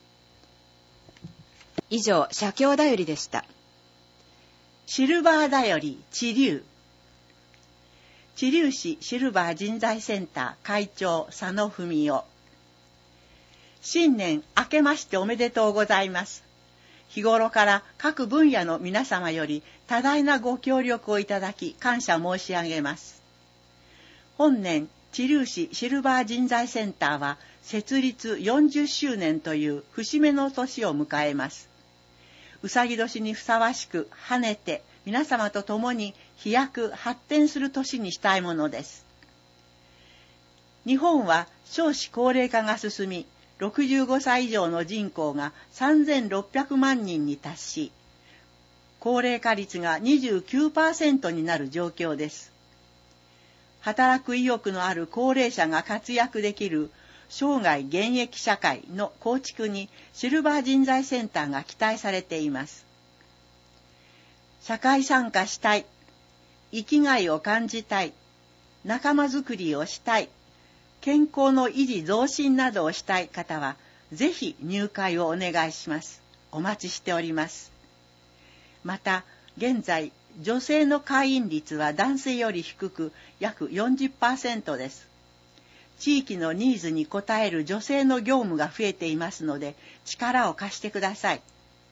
以上、社協だよりでした。 シルバーだより知立。知立市シルバー人材センター会長佐野文夫。新年明けましておめでとうございます。日頃から各分野の皆様より多大なご協力をいただき感謝申し上げます。本年知立市シルバー人材センターは設立40周年という節目の年を迎えます。うさぎ年にふさわしく跳ねて皆様と共に飛躍発展する年にしたいものです。日本は少子高齢化が進み、65歳以上の人口が3600万人に達し、高齢化率が 29% になる状況です。働く意欲のある高齢者が活躍できる生涯現役社会の構築にシルバー人材センターが期待されています。社会参加したい、生きがいを感じたい、仲間づくりをしたい、健康の維持増進などをしたい方は、ぜひ入会をお願いします。お待ちしております。また、現在、女性の会員率は男性より低く、約 40% です。地域のニーズに応える女性の業務が増えていますので、力を貸してください。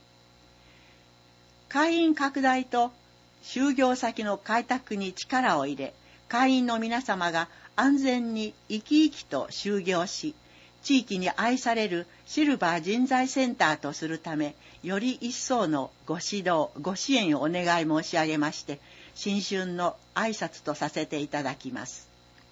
会員拡大と就業先の開拓に力を入れ、会員の皆様が安全に生き生きと就業し、地域に愛されるシルバー人材センターとするため、より一層のご指導、ご支援をお願い申し上げまして、新春の挨拶とさせていただきます。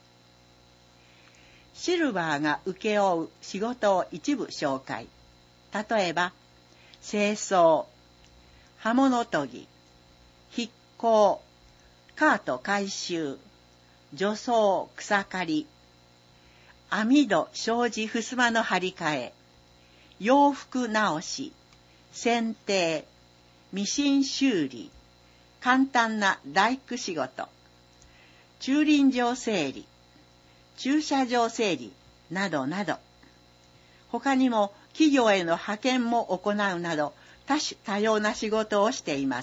シルバーが請け負う仕事を一部紹介。例えば、清掃、刃物研ぎ、筆工、カート回収、除草草刈り、網戸障子襖の張り替え、洋服直し、剪定、ミシン修理、簡単な大工仕事、駐輪場整理、駐車場整理などなど、他にも企業への派遣も行うなど多種多様な仕事をしています。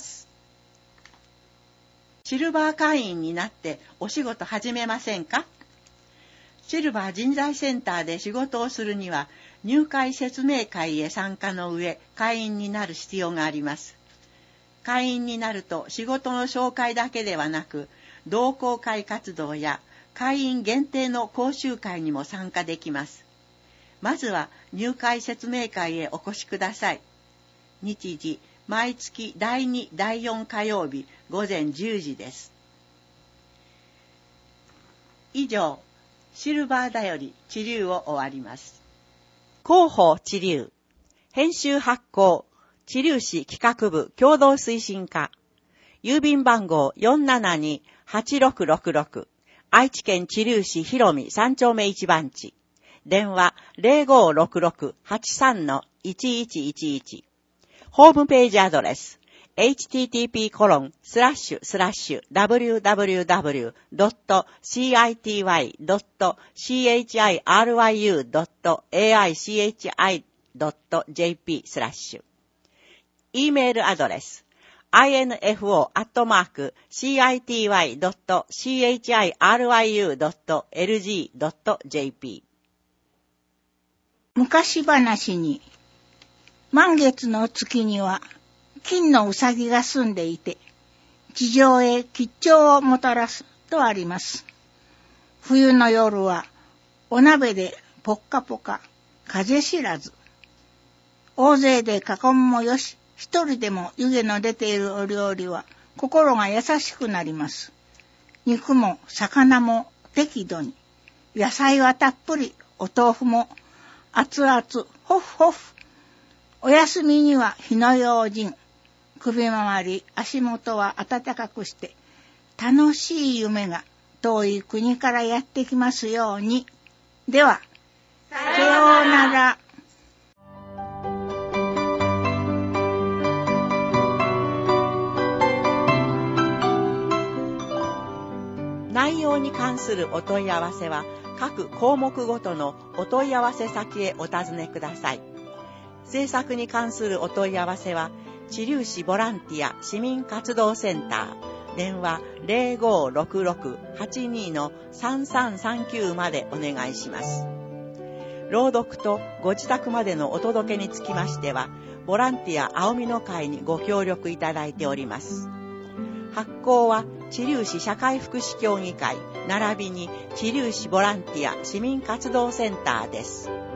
シルバー会員になってお仕事始めませんか？シルバー人材センターで仕事をするには入会説明会へ参加の上、会員になる必要があります。会員になると仕事の紹介だけではなく、同好会活動や会員限定の講習会にも参加できます。まずは入会説明会へお越しください。日時、毎月第2、第4火曜日午前10時です。以上、シルバーだより治療を終わります。広報治療、編集発行、治療士企画部共同推進課、郵便番号 472-8666、愛知県治療士ひろみ3丁目1番地、電話 0566-83-1111、ホームページアドレス、http://www.city.chiru.aichi.jp/。e メールアドレス、info@city.chiru.lg.jp。 昔話に、満月の月には金のうさぎが住んでいて、地上へ吉兆をもたらすとあります。冬の夜はお鍋でポッカポカ、風知らず。大勢で囲むもよし、一人でも湯気の出ているお料理は心が優しくなります。肉も魚も適度に、野菜はたっぷり、お豆腐も熱々、ホフホフ。お休みには火の用心。首周り、足元は暖かくして、楽しい夢が遠い国からやってきますように。では、さようなら。 内容に関するお問い合わせは、各項目ごとのお問い合わせ先へお尋ねください。制作に関するお問い合わせは、治療士ボランティア市民活動センター、電話 0566-82-3339 までお願いします。朗読とご自宅までのお届けにつきましては、ボランティア青みの会にご協力いただいております。発行は治療士社会福祉協議会並びに治療士ボランティア市民活動センターです。